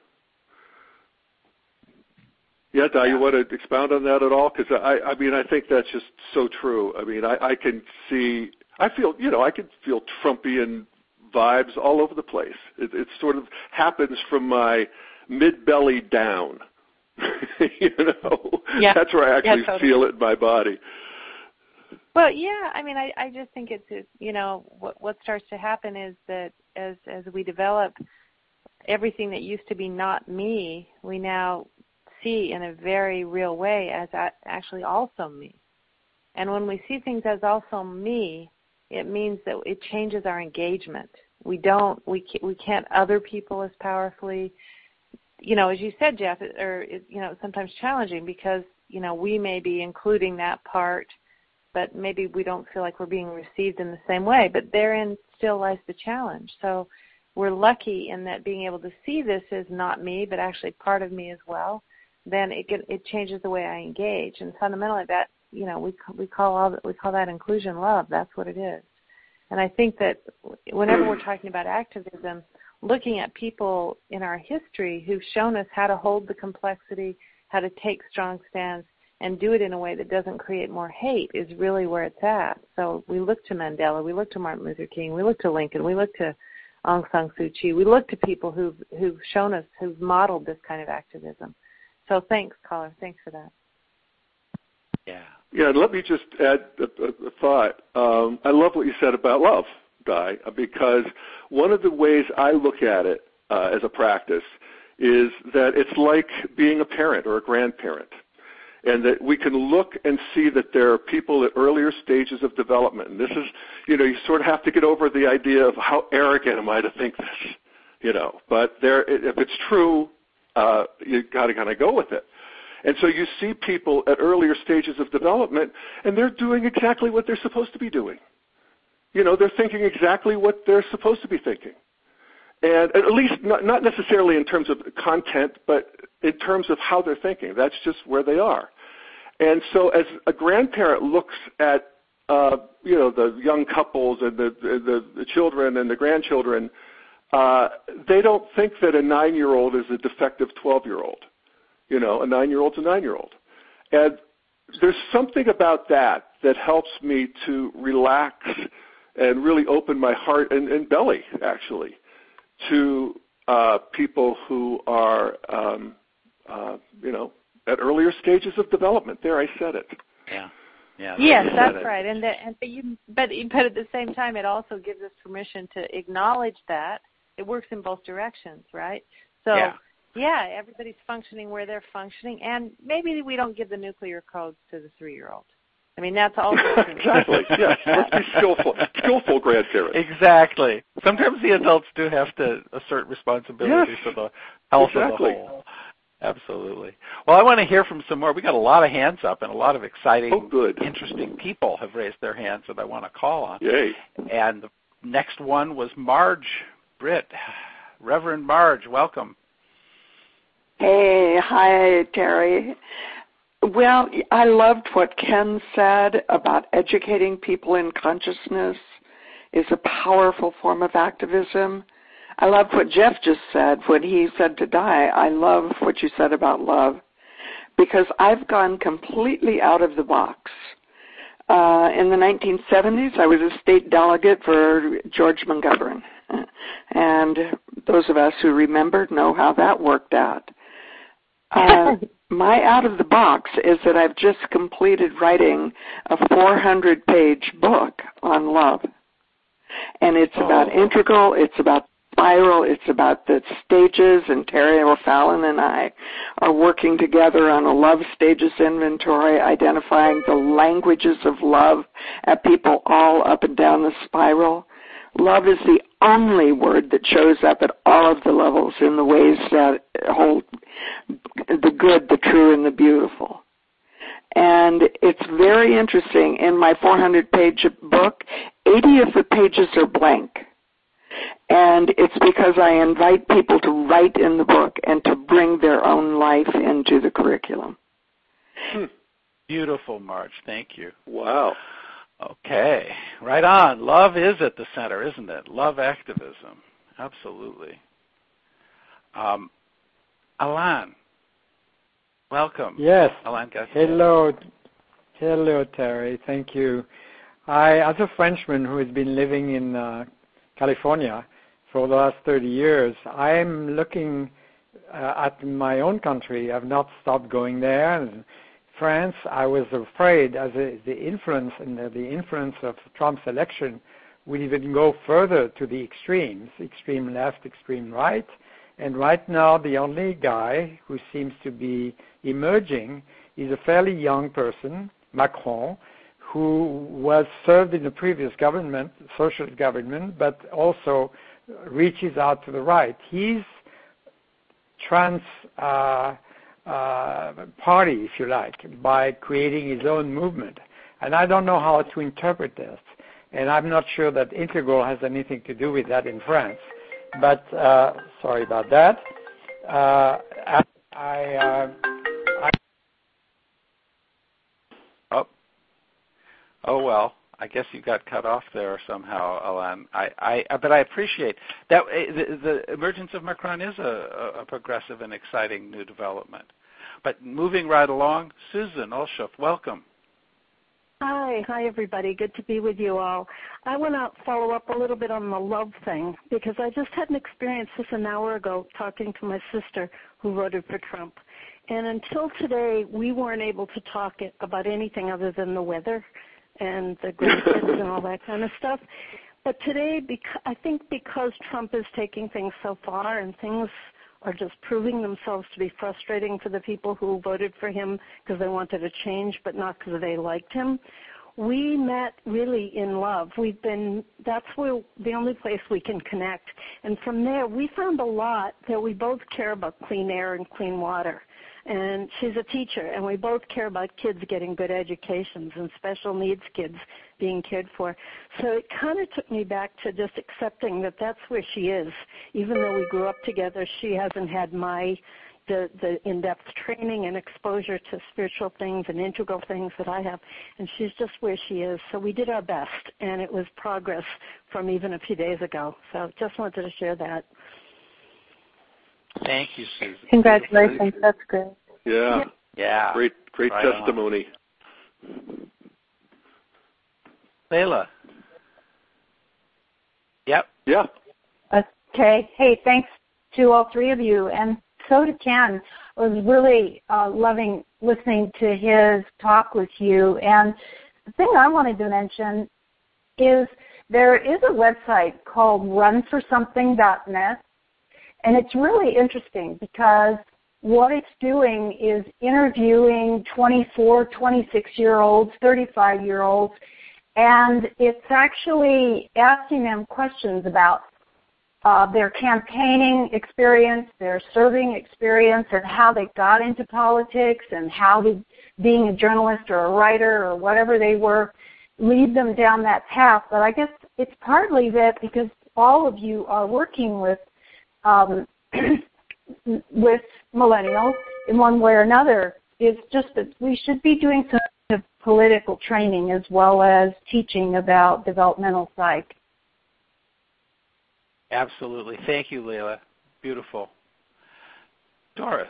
Yeah, Di, you want to expound on that at all? Because I, I mean, I think that's just so true. I mean, I, I can see, I feel, you know, I can feel Trumpian vibes all over the place. It, it sort of happens from my mid-belly down. you know, yeah. That's where I actually yeah, totally. feel it in my body. Well, yeah, I mean, I, I just think it's, it's, you know, what, what starts to happen is that as as we develop everything that used to be not me, we now see in a very real way as actually also me. And when we see things as also me, it means that it changes our engagement. We don't, we can't, we can't other people as powerfully. You know, as you said, Jeff, it, or it, you know, sometimes challenging because, you know, we may be including that part, but maybe we don't feel like we're being received in the same way. But therein still lies the challenge. So we're lucky in that being able to see this as not me, but actually part of me as well. Then it get, it changes the way I engage, and fundamentally that, you know, we we call all we call that inclusion love. That's what it is. And I think that whenever we're talking about activism, looking at people in our history who've shown us how to hold the complexity, how to take strong stands, and do it in a way that doesn't create more hate is really where it's at. So we look to Mandela, we look to Martin Luther King, we look to Lincoln, we look to Aung San Suu Kyi, we look to people who've who've shown us, who've modeled this kind of activism. So thanks, caller. Thanks for that. Yeah. Yeah, and let me just add a, a, a thought. Um, I love what you said about love, Di, because one of the ways I look at it uh, as a practice is that it's like being a parent or a grandparent, and that we can look and see that there are people at earlier stages of development. And this is, you know, you sort of have to get over the idea of how arrogant am I to think this, you know. But there, if it's true, Uh, you got to kind of go with it. And so you see people at earlier stages of development, and they're doing exactly what they're supposed to be doing. You know, they're thinking exactly what they're supposed to be thinking. And at least not, not necessarily in terms of content, but in terms of how they're thinking. That's just where they are. And so as a grandparent looks at, uh, you know, the young couples and the, the, the children and the grandchildren, Uh, they don't think that a nine-year-old is a defective twelve-year-old. You know, a nine-year-old's a nine-year-old. And there's something about that that helps me to relax and really open my heart and, and belly, actually, to uh, people who are, um, uh, you know, at earlier stages of development. There, I said it. Yeah. Yeah, yes, that's right. And, the, and but, you, but, but at the same time, it also gives us permission to acknowledge that. It works in both directions, right? So, yeah. yeah, everybody's functioning where they're functioning, and maybe we don't give the nuclear codes to the three-year-old. I mean, that's also true. Exactly, yes. Let's be skillful, skillful grandparents. Exactly. Sometimes the adults do have to assert responsibility yes, for the health exactly. of the whole. Absolutely. Well, I want to hear from some more. We got a lot of hands up, and a lot of exciting, oh, good. interesting people have raised their hands that I want to call on. Yay. And the next one was Marge Britt. Reverend Marge, welcome. Hey, hi, Terry. Well, I loved what Ken said about educating people in consciousness is a powerful form of activism. I loved what Jeff just said when he said to Di. I love what you said about love because I've gone completely out of the box. Uh, in the nineteen seventies, I was a state delegate for George McGovern. And those of us who remember know how that worked out. Uh, my out of the box is that I've just completed writing a four hundred page book on love. And it's oh. about integral, it's about spiral, it's about the stages, and Terry O'Fallon and I are working together on a love stages inventory, identifying the languages of love at people all up and down the spiral. Love is the only word that shows up at all of the levels in the ways that hold the good, the true, and the beautiful. And it's very interesting. In my four hundred page book, eighty of the pages are blank. And it's because I invite people to write in the book and to bring their own life into the curriculum. Hmm. Beautiful, Marge. Thank you. Wow. Okay. Right on. Love is at the center, isn't it? Love activism. Absolutely. Um, Alan, welcome. Yes. Alan Gassier. Hello. Hello, Terry. Thank you. I, as a Frenchman who has been living in uh, California for the last thirty years, I'm looking uh, at my own country. I've not stopped going there. And France, I was afraid as a, the influence and the, the influence of Trump's election would even go further to the extremes, extreme left, extreme right. And right now, the only guy who seems to be emerging is a fairly young person, Macron, who was served in the previous government, socialist government, but also reaches out to the right. He's trans uh, uh, party, if you like, by creating his own movement. And I don't know how to interpret this. And I'm not sure that Integral has anything to do with that in France. But uh, sorry about that. Uh, I, uh, I oh, oh well. I guess you got cut off there somehow, Alan. I, I, but I appreciate that. The, the emergence of Macron is a, a progressive and exciting new development. But moving right along, Susan Olshoff, welcome. Hi, hi everybody. Good to be with you all. I want to follow up a little bit on the love thing because I just had an experience just an hour ago talking to my sister who voted for Trump. And until today, we weren't able to talk about anything other than the weather and the grandkids and all that kind of stuff. But today, bec- I think because Trump is taking things so far and things are just proving themselves to be frustrating for the people who voted for him because they wanted a change but not because they liked him, we met really in love. We've been, that's where the only place we can connect. And from there, we found a lot that we both care about clean air and clean water. And she's a teacher, and we both care about kids getting good educations and special needs kids being cared for. So it kind of took me back to just accepting that that's where she is. Even though we grew up together, she hasn't had my the, the in-depth training and exposure to spiritual things and integral things that I have, and she's just where she is. So we did our best, and it was progress from even a few days ago. So just wanted to share that. Thank you, Susan. Congratulations. That's great. Yeah. Yeah. Great, great right testimony. On. Layla. Yep. Yeah. Okay. Hey, thanks to all three of you, and so to Ken. I was really uh, loving listening to his talk with you. And the thing I wanted to mention is there is a website called run for something dot net. And it's really interesting because what it's doing is interviewing twenty-four, twenty-six-year-olds, thirty-five-year-olds, and it's actually asking them questions about uh, their campaigning experience, their serving experience, and how they got into politics, and how did being a journalist or a writer or whatever they were lead them down that path. But I guess it's partly that because all of you are working with Um, with millennials in one way or another, it's just that we should be doing some kind of political training as well as teaching about developmental psych. Absolutely. Thank you, Layla. Beautiful. Doris.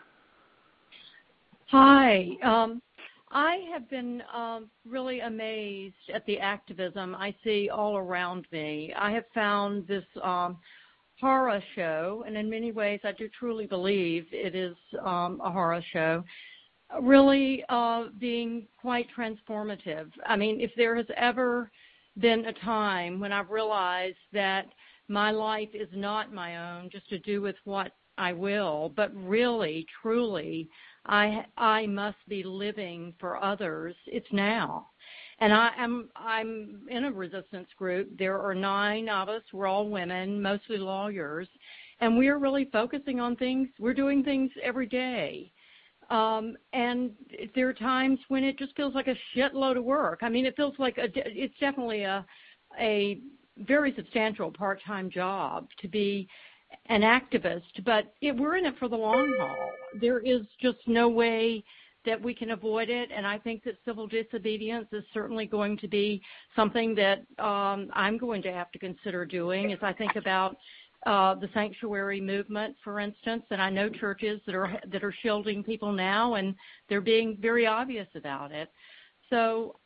Hi. Um, I have been um, really amazed at the activism I see all around me. I have found this um, horror show, and in many ways I do truly believe it is um, a horror show, really uh, being quite transformative. I mean, if there has ever been a time when I've realized that my life is not my own just to do with what I will, but really, truly, I I must be living for others, it's now. And I am, I'm in a resistance group. There are nine of us. We're all women, mostly lawyers. And we're really focusing on things. We're doing things every day Um, and there are times when it just feels like a shitload of work. I mean, it feels like a, it's definitely a, a very substantial part-time job to be an activist, but it, we're in it for the long haul. There is just no way that we can avoid it, and I think that civil disobedience is certainly going to be something that um, I'm going to have to consider doing as I think about uh, the sanctuary movement, for instance, and I know churches that are that are shielding people now, and they're being very obvious about it. So.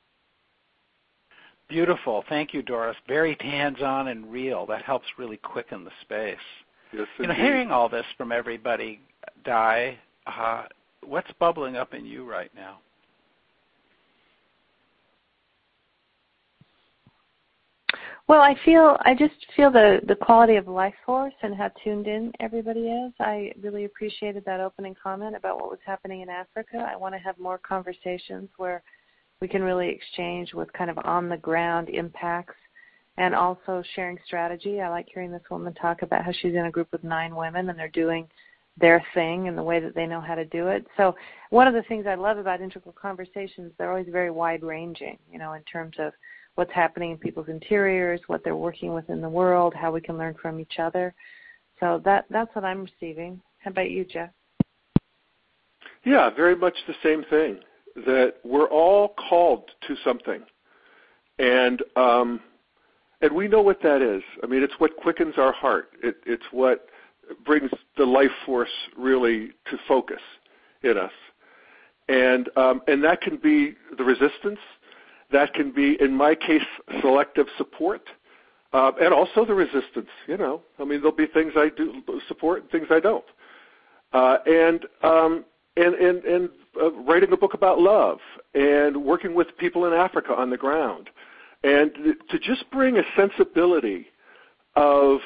Beautiful. Thank you, Doris. Very hands-on and real. That helps really quicken the space. Yes, you know, hearing all this from everybody, Di, uh, what's bubbling up in you right now? Well, I feel I just feel the, the quality of life force and how tuned in everybody is. I really appreciated that opening comment about what was happening in Africa. I want to have more conversations where we can really exchange with kind of on-the-ground impacts and also sharing strategy. I like hearing this woman talk about how she's in a group with nine women and they're doing their thing in the way that they know how to do it. So one of the things I love about integral conversations, they're always very wide-ranging, you know, in terms of what's happening in people's interiors, what they're working with in the world, how we can learn from each other. So that that's what I'm receiving. How about you, Jeff? Yeah, very much the same thing, that we're all called to something. And um, and we know what that is. I mean, it's what quickens our heart. It, it's what brings the life force really to focus in us. And um, and that can be the resistance. That can be, in my case, selective support, uh, and also the resistance. You know, I mean, there'll be things I do support and things I don't. Uh, and um, and and, and uh, writing a book about love and working with people in Africa on the ground, and to just bring a sensibility of,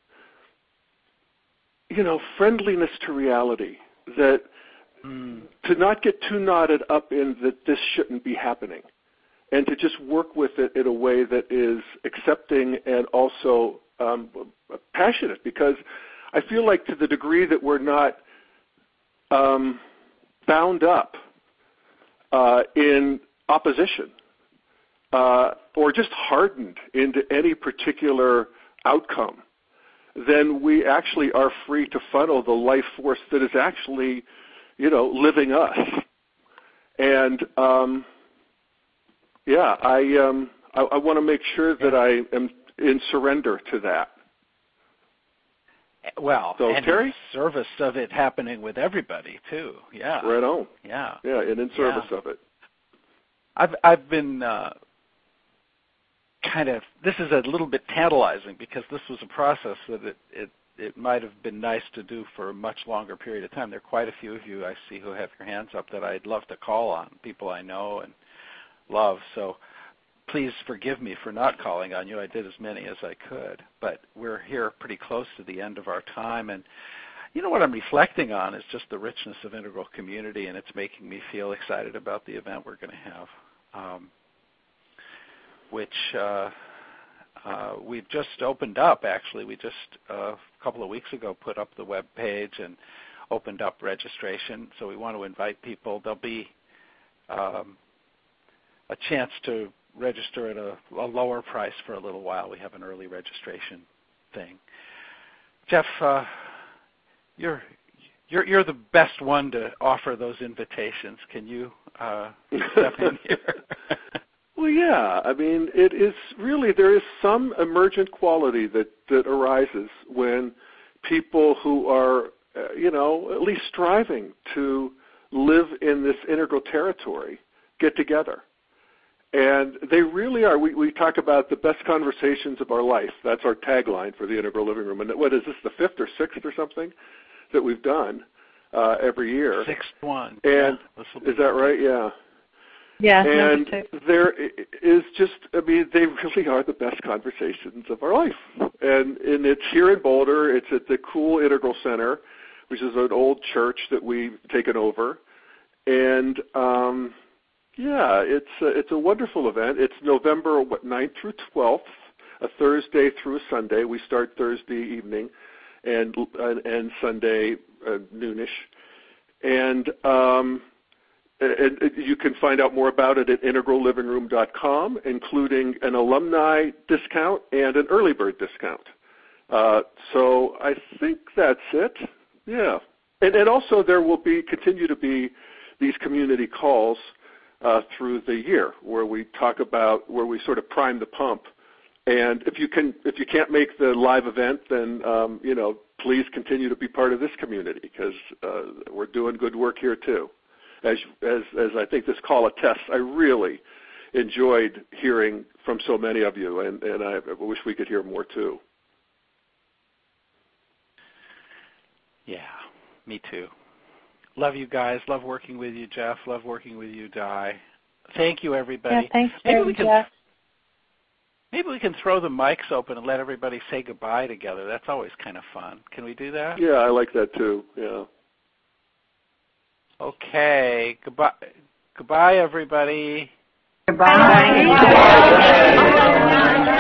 you know, friendliness to reality, that mm. to not get too knotted up in that this shouldn't be happening, and to just work with it in a way that is accepting and also um, passionate, because I feel like to the degree that we're not um, bound up uh, in opposition uh, or just hardened into any particular outcome, then we actually are free to funnel the life force that is actually, you know, living us. And um, yeah, I um, I, I want to make sure that I am in surrender to that. Well, so, and Terry? in service of it happening with everybody too. Yeah. Right on. Yeah. Yeah, and in service yeah. of it. I've I've been uh, kind of. This is a little bit tantalizing because this was a process that it it it might have been nice to do for a much longer period of time. There are quite a few of you I see who have your hands up that I'd love to call on, people I know and love. So please forgive me for not calling on you. I did as many as I could, but we're here pretty close to the end of our time. And you know what I'm reflecting on is just the richness of Integral Community, and it's making me feel excited about the event we're going to have, um, which uh, uh, we've just opened up, actually. We just, uh, a couple of weeks ago, put up the web page and opened up registration. So we want to invite people. There'll be um, a chance to register at a, a lower price for a little while. We have an early registration thing. Jeff, uh, you're you're you're the best one to offer those invitations. Can you uh, step in here? Well, yeah. I mean, it is really, there is some emergent quality that that arises when people who are, uh, you know, at least striving to live in this integral territory get together. And they really are. We, we talk about the best conversations of our life. That's our tagline for the Integral Living Room. And what is this, the fifth or sixth or something that we've done uh, every year? Sixth one. And yeah, is that right? Yeah. Yeah. And there is just, I mean, they really are the best conversations of our life. And, and it's here in Boulder. It's at the Cool Integral Center, which is an old church that we've taken over. And, um, yeah, it's a, it's a wonderful event. It's November what, ninth through twelfth, a Thursday through a Sunday. We start Thursday evening and and, and Sunday uh, noonish. And, um, and you can find out more about it at integral living room dot com, including an alumni discount and an early bird discount. Uh, so I think that's it. Yeah. And, and also there will be continue to be these community calls uh, through the year where we talk about, where we sort of prime the pump. And if you can, if you can't make the live event, then um, you know, please continue to be part of this community because uh, we're doing good work here too. As, as as I think this call attests, I really enjoyed hearing from so many of you, and, and I wish we could hear more too. Yeah, me too. Love you guys. Love working with you, Jeff. Love working with you, Di. Thank you, everybody. Yeah, thanks, maybe we Jeff. can maybe we can throw the mics open and let everybody say goodbye together. That's always kind of fun. Can we do that? Yeah, I like that too. Yeah. Okay. Goodbye. Goodbye, everybody. Goodbye. Goodbye. Goodbye.